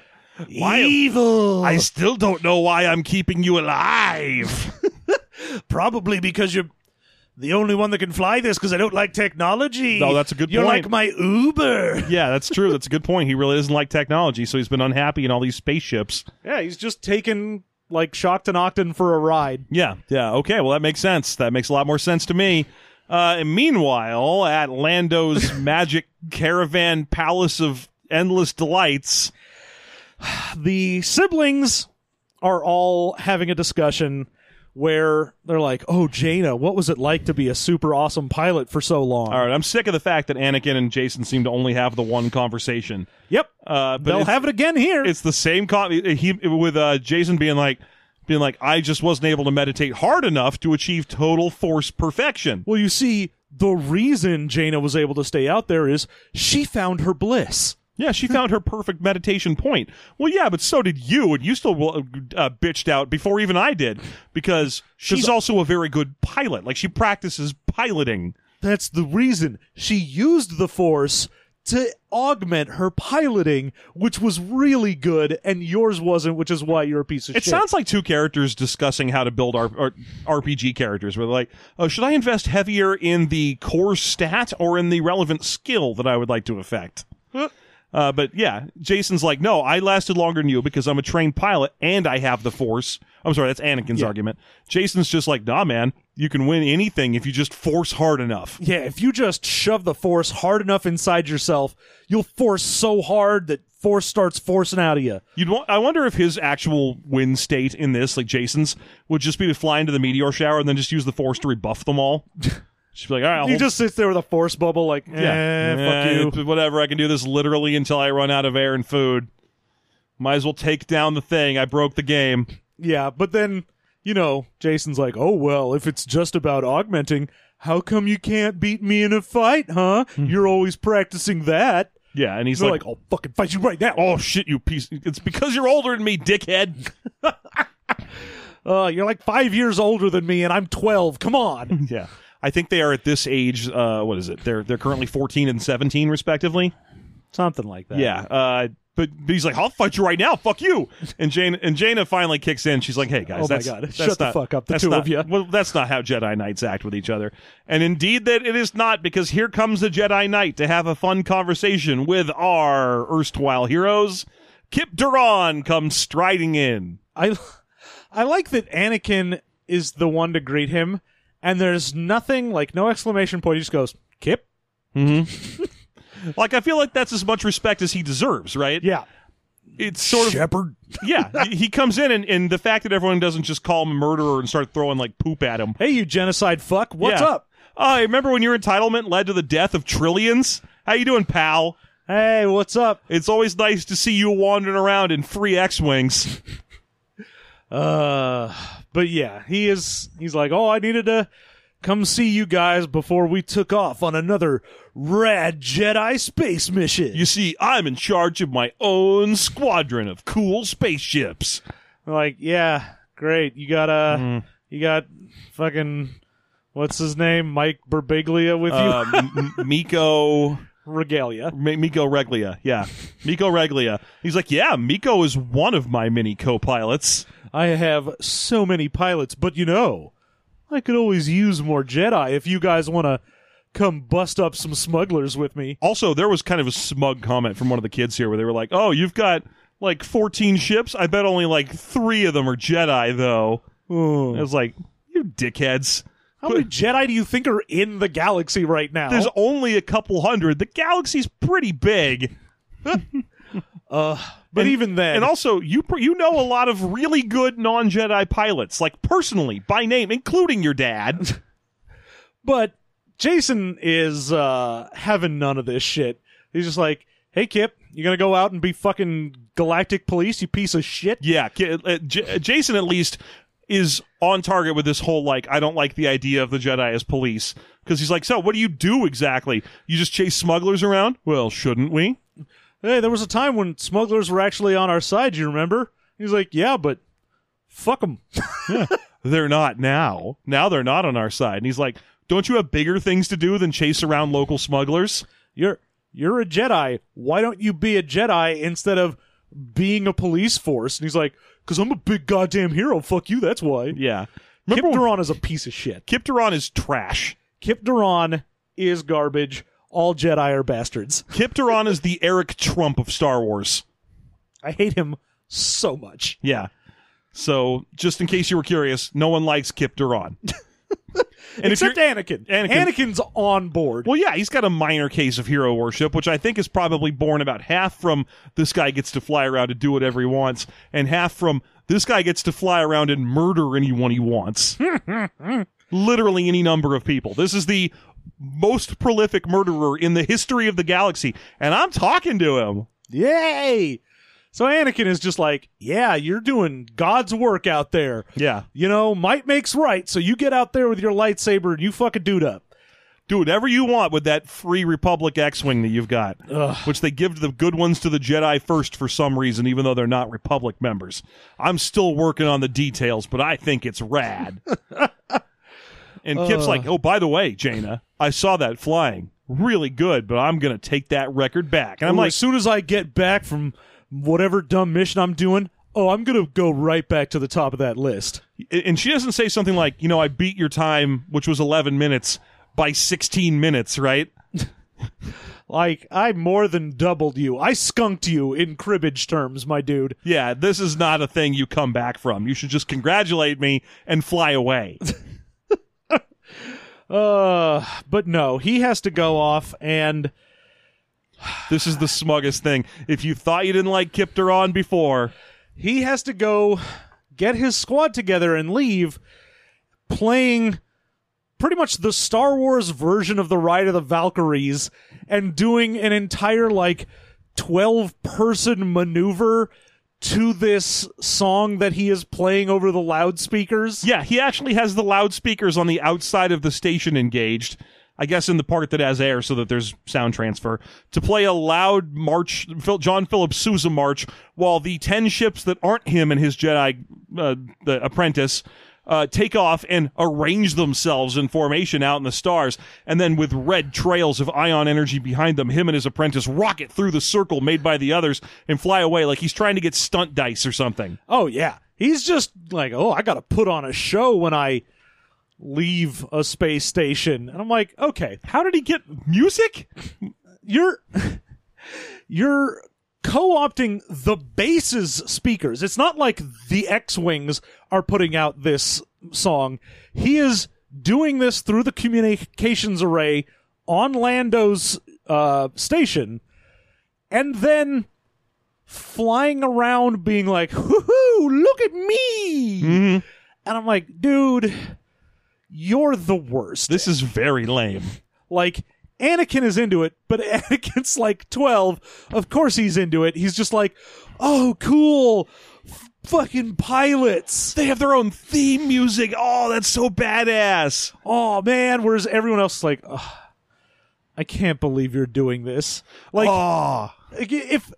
Evil! I still don't know why I'm keeping you alive. Probably because you're the only one that can fly this, because I don't like technology. No, that's a good You're point. like my Uber. Yeah, that's true. That's a good point. He really doesn't like technology, so he's been unhappy in all these spaceships. Yeah, he's just taking, like, Shocked and Octon for a ride. Yeah, yeah. Okay, well, that makes sense. That makes a lot more sense to me. Uh, and meanwhile, at Lando's magic caravan palace of endless delights. The siblings are all having a discussion where they're like, oh, Jaina, what was it like to be a super awesome pilot for so long? All right, I'm sick of the fact that Anakin and Jason seem to only have the one conversation. Yep. Uh, but They'll it's- have it again here. It's the same con- he with uh, Jason being like, being like, I just wasn't able to meditate hard enough to achieve total force perfection. Well, you see, the reason Jaina was able to stay out there is she found her bliss. Yeah, she found her perfect meditation point. Well, yeah, but so did you, and you still uh, bitched out before even I did, because she's also a very good pilot. Like, she practices piloting. That's the reason. She used the Force to augment her piloting, which was really good, and yours wasn't, which is why you're a piece of It shit. sounds like two characters discussing how to build our, our R P G characters, where they're like, oh, should I invest heavier in the core stat or in the relevant skill that I would like to affect? Uh, but yeah, Jason's like, no, I lasted longer than you because I'm a trained pilot and I have the Force. I'm sorry, that's Anakin's Yeah. argument. Jason's just like, nah, man, you can win anything if you just force hard enough. Yeah, if you just shove the Force hard enough inside yourself, you'll force so hard that Force starts forcing out of you. You'd wa- I wonder if his actual win state in this, like Jason's, would just be to fly into the meteor shower and then just use the Force to rebuff them all. Just be like, all right, I'll He hold- just sits there with a Force bubble like, eh, yeah, fuck Eh, you. whatever. I can do this literally until I run out of air and food. Might as well take down the thing. I broke the game. Yeah, but then, you know, Jason's like, oh, well, if it's just about augmenting, how come you can't beat me in a fight, huh? You're always practicing that. Yeah, and he's They're like, like, I'll fucking fight you right now. oh shit, you piece. It's because you're older than me, dickhead. Uh, you're like five years older than me, and I'm twelve. Come on. Yeah. I think they are at this age, uh, what is it? They're they're currently fourteen and seventeen, respectively. Something like that. Yeah. Uh, but, but he's like, I'll fight you right now. Fuck you. And Jane and Jaina finally kicks in. She's like, hey, guys. Oh, my that's, God. that's Shut the not- fuck up, the that's two not- of ya. Well, that's not how Jedi Knights act with each other. And indeed that it is not, because here comes the Jedi Knight to have a fun conversation with our erstwhile heroes. Kip Duran comes striding in. I, I like that Anakin is the one to greet him, and there's nothing, like, no exclamation point. He just goes, Kip? Like, I feel like that's as much respect as he deserves, right? Yeah. It's sort of Shepard. yeah. he- He comes in, and, and the fact that everyone doesn't just call him a murderer and start throwing like poop at him. Hey, you genocide fuck. What's Yeah. up? Uh, remember when your entitlement led to the death of trillions? How you doing, pal? Hey, what's up? It's always nice to see you wandering around in free X-wings. Uh, but yeah, he is, he's like, oh, I needed to come see you guys before we took off on another rad Jedi space mission. You see, I'm in charge of my own squadron of cool spaceships. Like, yeah, great. You got, uh, Mm. you got fucking, what's his name? Mike Birbiglia with you? Uh, M- M- Miko... Regalia. M- Miko Reglia, yeah. Miko Reglia. He's like, yeah, Miko is one of my mini co-pilots. I have so many pilots, but you know, I could always use more Jedi if you guys want to come bust up some smugglers with me. Also, there was kind of a smug comment from one of the kids here where they were like, oh, you've got like fourteen ships? I bet only like three of them are Jedi, though. Oh. I was like, you dickheads. How many Jedi do you think are in the galaxy right now? There's only a couple hundred. The galaxy's pretty big. uh, but And- even then, And also, you pr- you know a lot of really good non-Jedi pilots, like personally, by name, including your dad. but Jason is uh, having none of this shit. He's just like, hey, Kip, you gonna go out and be fucking galactic police, you piece of shit? Yeah, Ki- uh, J- Jason at least is on target with this whole, like, I don't like the idea of the Jedi as police. Because he's like, so, what do you do exactly? You just chase smugglers around? Well, shouldn't we? Hey, there was a time when smugglers were actually on our side, you remember? He's like, yeah, but fuck them. They're not now. Now they're not on our side. And he's like, don't you have bigger things to do than chase around local smugglers? You're you're a Jedi. Why don't you be a Jedi instead of being a police force? And he's like, because I'm a big goddamn hero. Fuck you, that's why. Yeah. Kip Remember when- Duran is a piece of shit. Kip Duran is trash. Kip Duran is garbage. All Jedi are bastards. Kip Duran is the Eric Trump of Star Wars. I hate him so much. Yeah. So, just in case you were curious, no one likes Kip Duran. And if Except you're- Anakin. Anakin- Anakin's on board. Well, yeah, he's got a minor case of hero worship, which I think is probably born about half from this guy gets to fly around and do whatever he wants, and half from this guy gets to fly around and murder anyone he wants. Literally any number of people. This is the most prolific murderer in the history of the galaxy, and I'm talking to him. Yay! So Anakin is just like, yeah, you're doing God's work out there. Yeah. You know, might makes right, so you get out there with your lightsaber and you fuck a dude up. Do whatever you want with that Free Republic X-Wing that you've got, Ugh. which they give the good ones to the Jedi first for some reason, even though they're not Republic members. I'm still working on the details, but I think it's rad. And Kip's like, oh, by the way, Jaina, I saw that flying. Really good, but I'm going to take that record back. And I'm Ooh, like, as soon as I get back from whatever dumb mission I'm doing, oh, I'm going to go right back to the top of that list. and she doesn't say something like, you know, I beat your time, which was eleven minutes, by sixteen minutes, right? Like, I more than doubled you. I skunked you in cribbage terms, my dude. Yeah, this is not a thing you come back from. You should just congratulate me and fly away. Uh, but no, he has to go off and... This is the smuggest thing. If you thought you didn't like Kip Duran before, he has to go get his squad together and leave playing pretty much the Star Wars version of the Ride of the Valkyries and doing an entire like twelve person maneuver to this song that he is playing over the loudspeakers. yeah, he actually has the loudspeakers on the outside of the station engaged, I guess in the part that has air so that there's sound transfer, to play a loud march, Phil- John Philip Sousa march, while the ten ships that aren't him and his Jedi uh, the apprentice uh, take off and arrange themselves in formation out in the stars, and then with red trails of ion energy behind them, him and his apprentice rocket through the circle made by the others and fly away like he's trying to get stunt dice or something. Oh, yeah. He's just like, oh, I got to put on a show when I leave a space station. And I'm like, okay, How did he get music? you're you're co-opting the base's speakers. It's not like the X-Wings are putting out this song. He is doing this through the communications array on Lando's uh, station, and then flying around being like, whoo-hoo, look at me! Mm-hmm. And I'm like, dude, you're the worst. This is very lame. Like, Anakin is into it, but Anakin's like twelve. Of course he's into it. He's just like, oh, cool. F- fucking pilots. They have their own theme music. Oh, that's so badass. Oh, man. Whereas everyone else is like, oh, I can't believe you're doing this. Like, Oh. if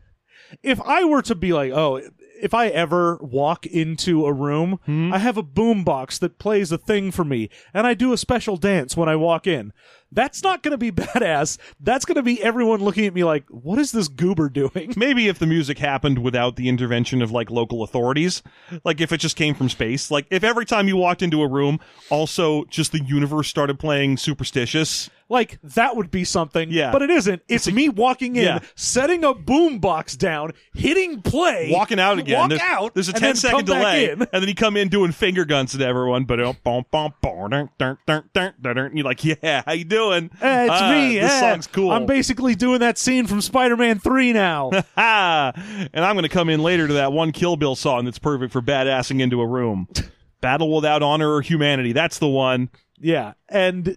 if I were to be like, oh, if I ever walk into a room, Hmm? I have a boombox that plays a thing for me, and I do a special dance when I walk in. That's not going to be badass. That's going to be everyone looking at me like, what is this goober doing? Maybe if the music happened without the intervention of like local authorities, like if it just came from space, like if every time you walked into a room, also just the universe started playing Superstitious. Like, that would be something. Yeah. But it isn't. It's me walking in, Yeah. setting a boombox down, hitting play. Walking out again. Walk there's, out. There's a and ten then second come back delay. in. And then you come in doing finger guns at everyone. But uh, bum, bum, bum, dun, dun, dun, dun, dun, dun. You're like, yeah, how you doing? Eh, it's Ah, me. This eh. song's cool. I'm basically doing that scene from Spider-Man three now. Ha! And I'm going to come in later to that one Kill Bill song that's perfect for badassing into a room. Battle Without Honor or Humanity. That's the one. Yeah. And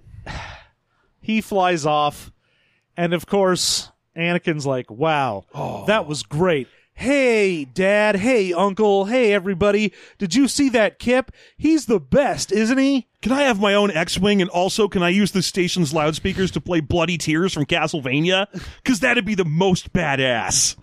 he flies off. And of course, Anakin's like, wow, that was great. Hey, Dad. Hey, Uncle. Hey, everybody. Did you see that Kip? He's the best, isn't he? Can I have my own X-Wing, and also can I use the station's loudspeakers to play Bloody Tears from Castlevania? Because that'd be the most badass.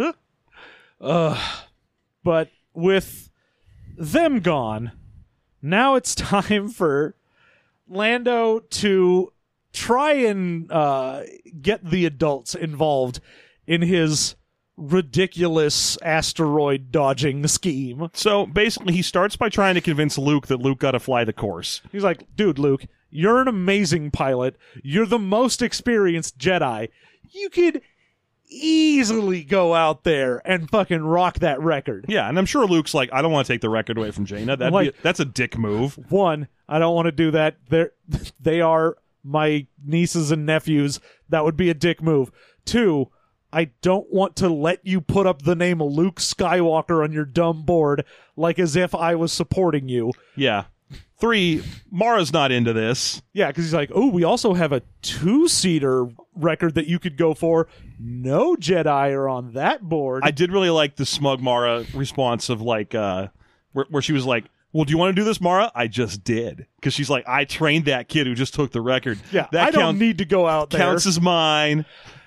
But with them gone, now it's time for Lando to try and uh, get the adults involved in his ridiculous asteroid dodging scheme. So basically, he starts by trying to convince Luke that Luke got to fly the course. He's like, dude, Luke, you're an amazing pilot. You're the most experienced Jedi. You could easily go out there and fucking rock that record. Yeah, and I'm sure Luke's like, I don't want to take the record away from Jaina. That'd Like- be, that's a dick move. One, I don't want to do that. They're, they are my nieces and nephews. That would be a dick move. Two, I don't want to let you put up the name Luke Skywalker on your dumb board like as if I was supporting you. Yeah. Three, Mara's not into this. Yeah, because he's like, oh, we also have a two-seater record that you could go for. No Jedi are on that board. I did really like the smug Mara response of like, uh, where, where she was like, well, do you want to do this, Mara? I just did. Because she's like, I trained that kid who just took the record. yeah, that I don't count- need to go out there. counts as mine.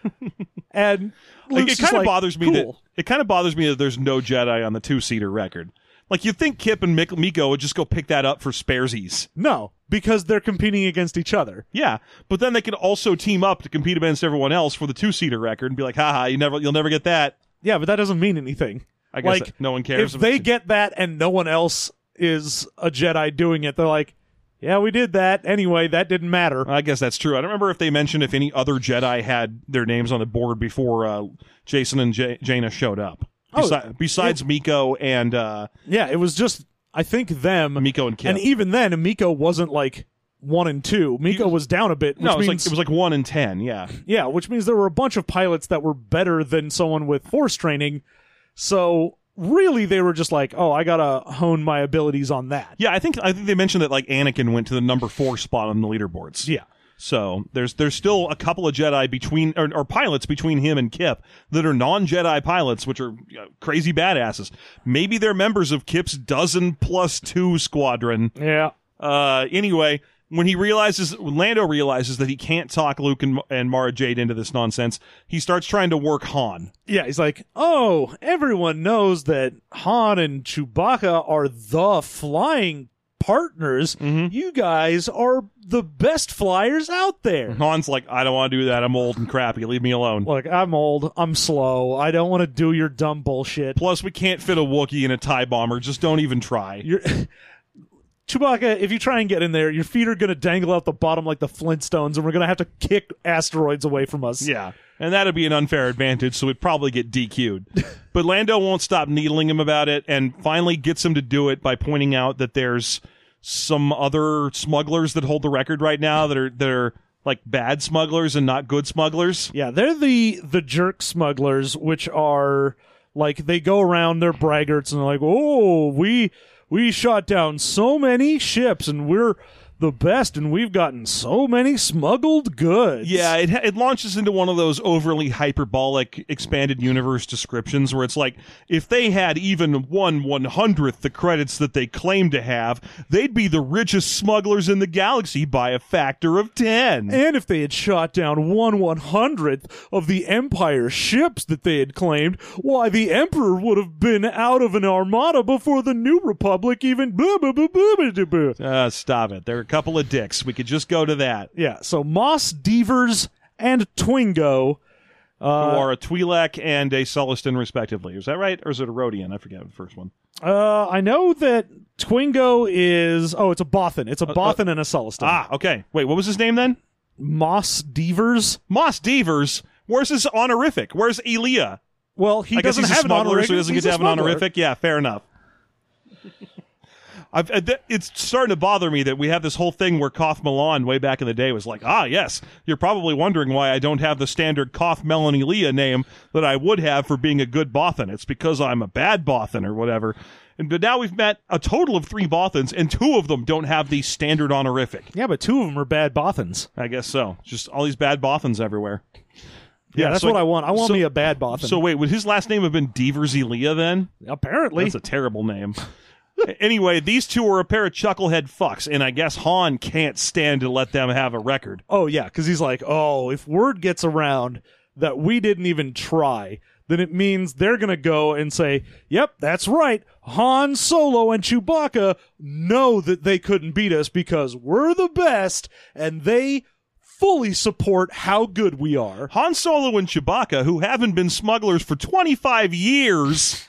And Like, Luke's it just kind of like, bothers me that cool. it kind of bothers me that there's no Jedi on the two-seater record. Like, you'd think Kip and Mik- Miko would just go pick that up for sparesies. No, because they're competing against each other. Yeah, but then they could also team up to compete against everyone else for the two-seater record and be like, haha, you never, you'll never get that. Yeah, but that doesn't mean anything. I guess Like, no one cares. If they get that and no one else is a Jedi doing it, they're like, yeah, we did that. Anyway, that didn't matter. I guess that's true. I don't remember if they mentioned if any other Jedi had their names on the board before uh, Jason and J- Jaina showed up. Oh, Besi- besides Miko and uh, Yeah, it was just, I think them. Miko and Kip. And even then, Miko wasn't like one and two. Miko was down a bit, which no, it was, means like, it was like one and ten, yeah. yeah, which means there were a bunch of pilots that were better than someone with force training. So really, they were just like, oh, I gotta hone my abilities on that. Yeah, I think I think they mentioned that like Anakin went to the number four spot on the leaderboards. Yeah. So there's there's still a couple of Jedi between or, or pilots between him and Kip that are non-Jedi pilots, which are you know, crazy badasses. Maybe they're members of Kip's dozen plus two squadron. Yeah. Uh, anyway, when he realizes, when Lando realizes that he can't talk Luke and, and Mara Jade into this nonsense, he starts trying to work Han. Yeah, he's like, oh, everyone knows that Han and Chewbacca are the flying partners. Mm-hmm. You guys are the best flyers out there. Han's like, I don't want to do that. I'm old and crappy. Leave me alone. Look, I'm old. I'm slow. I don't want to do your dumb bullshit. Plus, we can't fit a Wookiee in a TIE bomber. Just don't even try. You're Chewbacca, if you try and get in there, your feet are going to dangle out the bottom like the Flintstones, and we're going to have to kick asteroids away from us. Yeah. And that'd be an unfair advantage, so we'd probably get D Q'd. But Lando won't stop needling him about it, and finally gets him to do it by pointing out that there's some other smugglers that hold the record right now that are that are like bad smugglers and not good smugglers. Yeah, they're the the jerk smugglers, which are like they go around, they're braggarts, and they're like, oh, we we shot down so many ships, and we're the best, and we've gotten so many smuggled goods. Yeah, it it launches into one of those overly hyperbolic expanded universe descriptions where it's like, if they had even one one hundredth the credits that they claim to have, they'd be the richest smugglers in the galaxy by a factor of ten. And if they had shot down one one hundredth of the Empire ships that they had claimed, why, the Emperor would have been out of an armada before the New Republic even... Blah, blah, blah, blah, blah, blah. Uh, stop it. They're a couple of dicks. We could just go to that. Yeah, so Moss, Devers, and Twingo... Who are a Twi'lek and a Sullustan, respectively. Is that right? Or is it a Rodian? I forget the first one. Uh, I know that Twingo is... Oh, it's a Bothan. It's a Bothan and a Sullustan. Ah, okay. Wait, what was his name then? Moss Devers? Moss Devers. Where's his honorific? Where's Elia? Well, he I guess doesn't he's a have an smuggler, honorific. so he doesn't He's get to a have an smuggler. honorific. Yeah, fair enough. I've, uh, th- it's starting to bother me that we have this whole thing where Koth Milan way back in the day was like, ah, yes, you're probably wondering why I don't have the standard Koth Melanie Leah name that I would have for being a good Bothan. It's because I'm a bad Bothan or whatever. And but now we've met a total of three Bothans, and two of them don't have the standard honorific. Yeah, but two of them are bad Bothans. I guess so. Just all these bad Bothans everywhere. Yeah, that's so- what I want. I want so- me a bad Bothan. So wait, would his last name have been Devers Elia then? apparently. That's a terrible name. Anyway, these two are a pair of chucklehead fucks, and I guess Han can't stand to let them have a record. Oh, yeah, because he's like, oh, if word gets around that we didn't even try, then it means they're going to go and say, yep, that's right, Han Solo and Chewbacca know that they couldn't beat us because we're the best, and they fully support how good we are. Han Solo and Chewbacca, who haven't been smugglers for twenty-five years...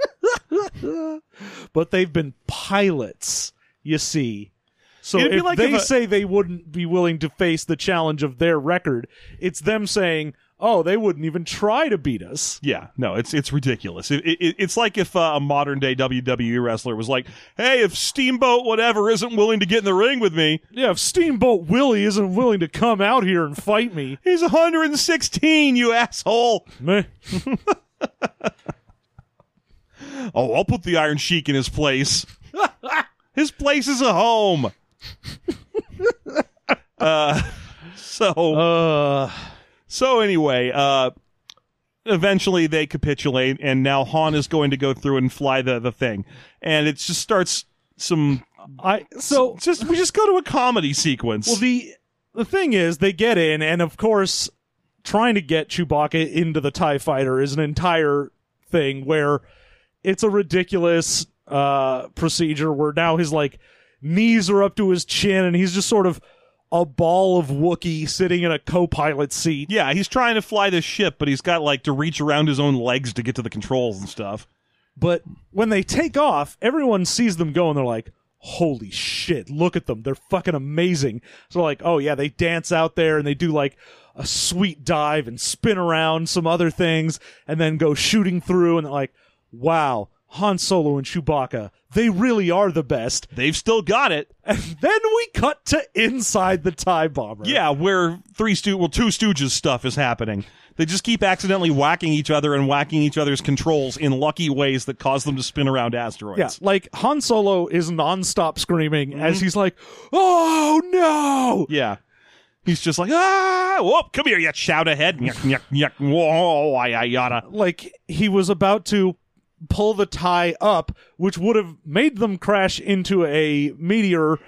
But they've been pilots, you see. So It'd be if like they if a- say they wouldn't be willing to face the challenge of their record, it's them saying, oh, they wouldn't even try to beat us. Yeah, no, it's it's ridiculous. It, it, it's like if uh, a modern day W W E wrestler was like, "Hey, if Steamboat whatever isn't willing to get in the ring with me, Yeah, if Steamboat Willie isn't willing to come out here and fight me, he's one hundred sixteen, you asshole." meh. Oh, I'll put the Iron Sheik in his place. His place is a home. uh, so, Uh, so anyway, uh, eventually they capitulate, and now Han is going to go through and fly the, the thing, and it just starts some. I so Just we just go to a comedy sequence. well the the thing is they get in, and of course, trying to get Chewbacca into the TIE Fighter is an entire thing where it's a ridiculous uh, procedure where now his like knees are up to his chin, and he's just sort of a ball of Wookiee sitting in a co-pilot seat. Yeah, he's trying to fly this ship, but he's got like to reach around his own legs to get to the controls and stuff. But when they take off, everyone sees them go, and they're like, holy shit, look at them. They're fucking amazing. So like, oh yeah, they dance out there, and they do like a sweet dive and spin around some other things, and then go shooting through, and they're like, wow, Han Solo and Chewbacca, they really are the best. They've still got it. And then we cut to inside the TIE Bomber. Yeah, where three Sto- well, two Stooges stuff is happening. They just keep accidentally whacking each other and whacking each other's controls in lucky ways that cause them to spin around asteroids. Yeah, like Han Solo is nonstop screaming mm-hmm. as he's like, oh no! Yeah. He's just like, ah, whoop, come here, you shout ahead. Yuck, yuck, yuck, whoa, I, I, yada. Like, he was about to pull the TIE up, which would have made them crash into a meteor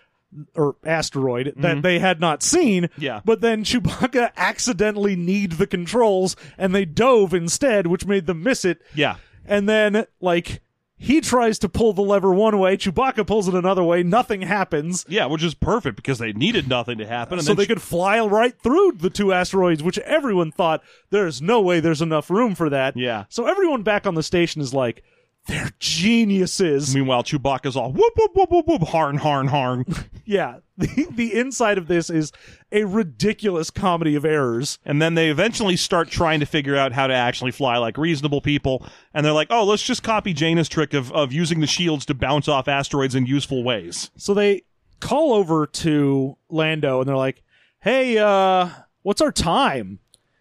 or asteroid that Mhm. they had not seen. Yeah. But then Chewbacca accidentally kneed the controls, and they dove instead, which made them miss it. Yeah. And then, like, he tries to pull the lever one way, Chewbacca pulls it another way, nothing happens. Yeah, which is perfect because they needed nothing to happen. And So then they Che- could fly right through the two asteroids, which everyone thought there's no way there's enough room for that. Yeah. So everyone back on the station is like, they're geniuses. Meanwhile, Chewbacca's all whoop, whoop, whoop, whoop, whoop, harn, harn, harn. Yeah. The, the inside of this is a ridiculous comedy of errors. And then they eventually start trying to figure out how to actually fly like reasonable people. And they're like, oh, let's just copy Jaina's trick of, of using the shields to bounce off asteroids in useful ways. So they call over to Lando and they're like, hey, uh, what's our time?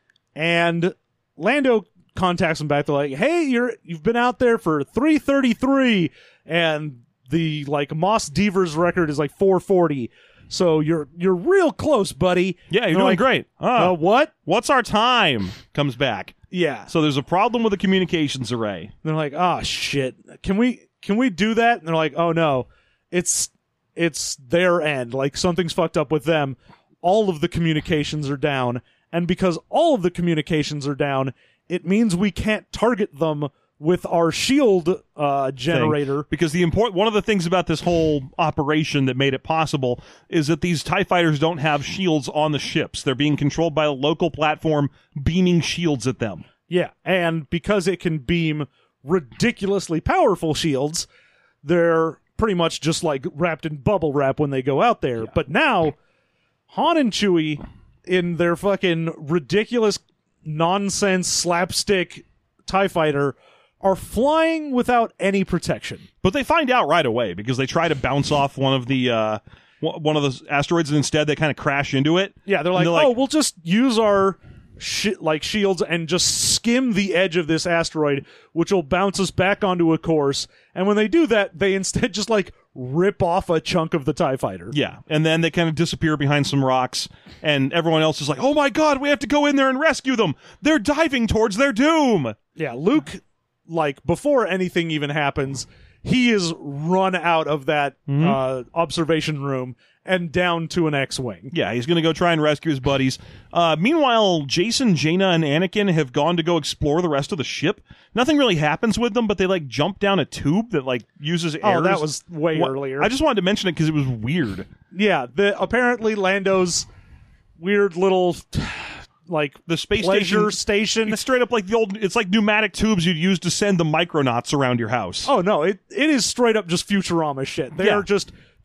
And Lando contacts them back. They're like, hey, you're, you've been out there for three thirty-three, and the, like, Moss Devers record is like four forty. So you're you're real close, buddy. Yeah, you're And they're doing like, great. Oh, Uh, what? what's our time? Comes back. Yeah. So there's a problem with the communications array. And they're like, oh shit, can we can we do that? And they're like, oh no, it's it's their end. Like, something's fucked up with them. All of the communications are down, and because all of the communications are down, it means we can't target them with our shield uh, generator. Thing. Because the important one of the things about this whole operation that made it possible is that these TIE fighters don't have shields on the ships. They're being controlled by a local platform beaming shields at them. Yeah, and because it can beam ridiculously powerful shields, they're pretty much just like wrapped in bubble wrap when they go out there. Yeah. But now, Han and Chewie, in their fucking ridiculous nonsense slapstick TIE fighter, are flying without any protection. But they find out right away because they try to bounce off one of the uh, one of the asteroids, and instead they kind of crash into it. Yeah, they're like, they're oh, like- we'll just use our shi like shields and just skim the edge of this asteroid, which will bounce us back onto a course. And when they do that, they instead just like rip off a chunk of the TIE fighter. Yeah, and then they kind of disappear behind some rocks, and everyone else is like, oh my god, we have to go in there and rescue them. They're diving towards their doom. Yeah, Luke, like, before anything even happens, he is run out of that Mm-hmm. uh, observation room and down to an X-Wing. Yeah, he's going to go try and rescue his buddies. Uh, meanwhile, Jason, Jaina, and Anakin have gone to go explore the rest of the ship. Nothing really happens with them, but they, like, jump down a tube that, like, uses air. Oh, that was way What- earlier. I just wanted to mention it because it was weird. Yeah, the apparently Lando's weird little, like, The space pleasure station, station. It's straight up like the old, it's like pneumatic tubes you'd use to send the Micronauts around your house. Oh, no, it it is straight up just Futurama shit. They Yeah. are just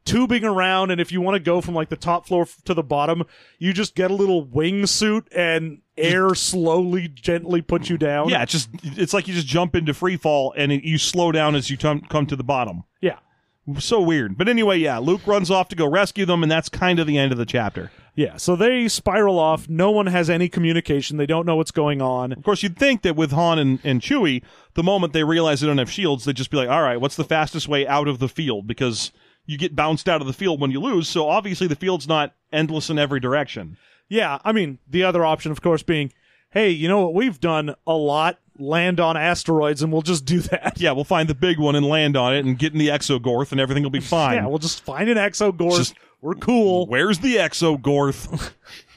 tubing around, and if you want to go from like the top floor f- to the bottom, you just get a little wingsuit and air slowly, gently puts you down. Yeah, it's just it's like you just jump into free fall and it, you slow down as you t- come to the bottom. Yeah. So weird. But anyway, yeah, Luke runs off to go rescue them, and that's kind of the end of the chapter. Yeah, so they spiral off. No one has any communication. They don't know what's going on. Of course, you'd think that with Han and, and Chewie, the moment they realize they don't have shields, they'd just be like, all right, what's the fastest way out of the field? Because you get bounced out of the field when you lose, so obviously the field's not endless in every direction. Yeah, I mean, the other option, of course, being, hey, you know what we've done a lot? Land on asteroids, and we'll just do that. Yeah, we'll find the big one and land on it and get in the Exogorth, and everything will be fine. Yeah, we'll just find an Exogorth. Just- We're cool. Where's the Exogorth?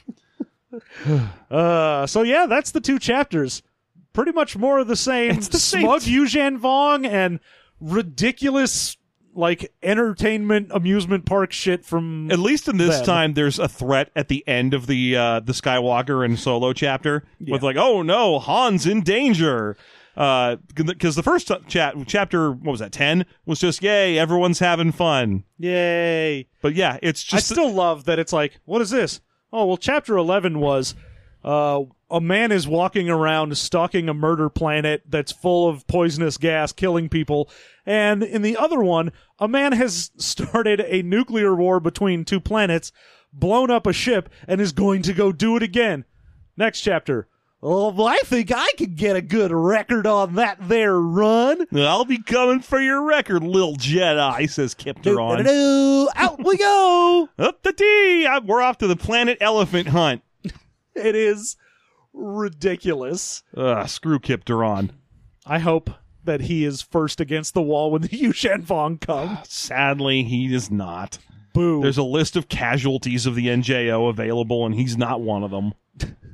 Uh, so yeah, that's the two chapters. Pretty much more of the same. It's the same smug t- Yuuzhan Vong and ridiculous, like, entertainment amusement park shit from. At least in this them. time, there's a threat at the end of the uh, the Skywalker and Solo chapter Yeah. with like, oh no, Han's in danger. Because uh, the first chat chapter, what was that, ten, was just, yay, everyone's having fun. Yay. But yeah, it's I just still love that it's like, what is this? Oh, well, chapter eleven was uh, a man is walking around stalking a murder planet that's full of poisonous gas, killing people. And in the other one, a man has started a nuclear war between two planets, blown up a ship, and is going to go do it again. Next chapter. Oh, I think I could get a good record on that there run. I'll be coming for your record, little Jedi, says Kip Duran. Do-do-do. Out we go. Up the tee! We're off to the planet elephant hunt. It is ridiculous. Ugh, screw Kip Duran. I hope that he is first against the wall when the Yuuzhan Vong come. Sadly, he is not. Boo. There's a list of casualties of the N J O available, and he's not one of them.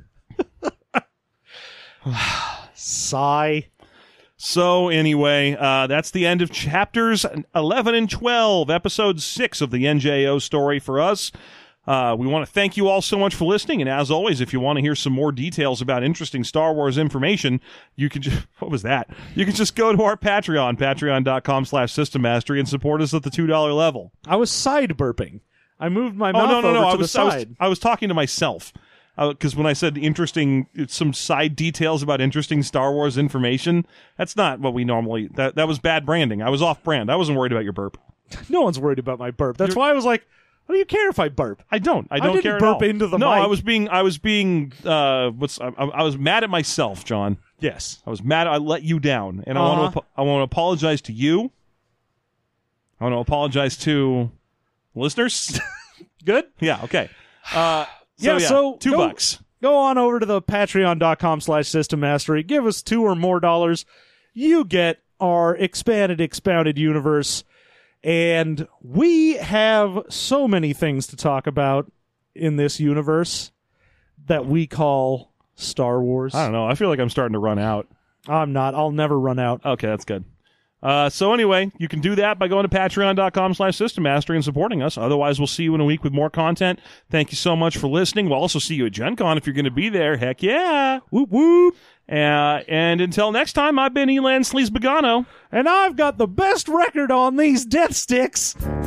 Sigh. So anyway, uh, that's the end of chapters eleven and twelve, episode six of the N J O story for us. Uh, we want to thank you all so much for listening, and as always, if you want to hear some more details about interesting Star Wars information, you can just, what was that? You can just go to our Patreon, patreon.com slash System Mastery, and support us at the two dollar level. I was side burping. I moved my Oh, mouth no, no, over no, to I the was, I was, side. I was talking to myself. Because when I said interesting, some side details about interesting Star Wars information, that's not what we normally, that, that was bad branding. I was off brand. I wasn't worried about your burp. No one's worried about my burp. That's You're- why I was like, what do you care if I burp? I don't. I don't didn't care at burp all. into the no, mic. I was being, I was being, uh, what's, I, I was mad at myself, John. Yes. I was mad. I let you down. And I Uh-huh. want to, I want to apologize to you. I want to apologize to listeners. Good? Yeah, okay. Uh, Yeah, so, yeah, so two go- bucks. Go on over to the patreon.com slash system mastery. Give us two or more dollars. You get our expanded, expounded universe. And we have so many things to talk about in this universe that we call Star Wars. I don't know. I feel like I'm starting to run out. I'm not. I'll never run out. Okay, that's good. Uh, so anyway, you can do that by going to patreon.com slash system mastery and supporting us. Otherwise, we'll see you in a week with more content. Thank you so much for listening. We'll also see you at Gen Con if you're going to be there. Heck yeah. Whoop whoop. Uh, and until next time, I've been Elan Sleaze Begano. And I've got the best record on these death sticks.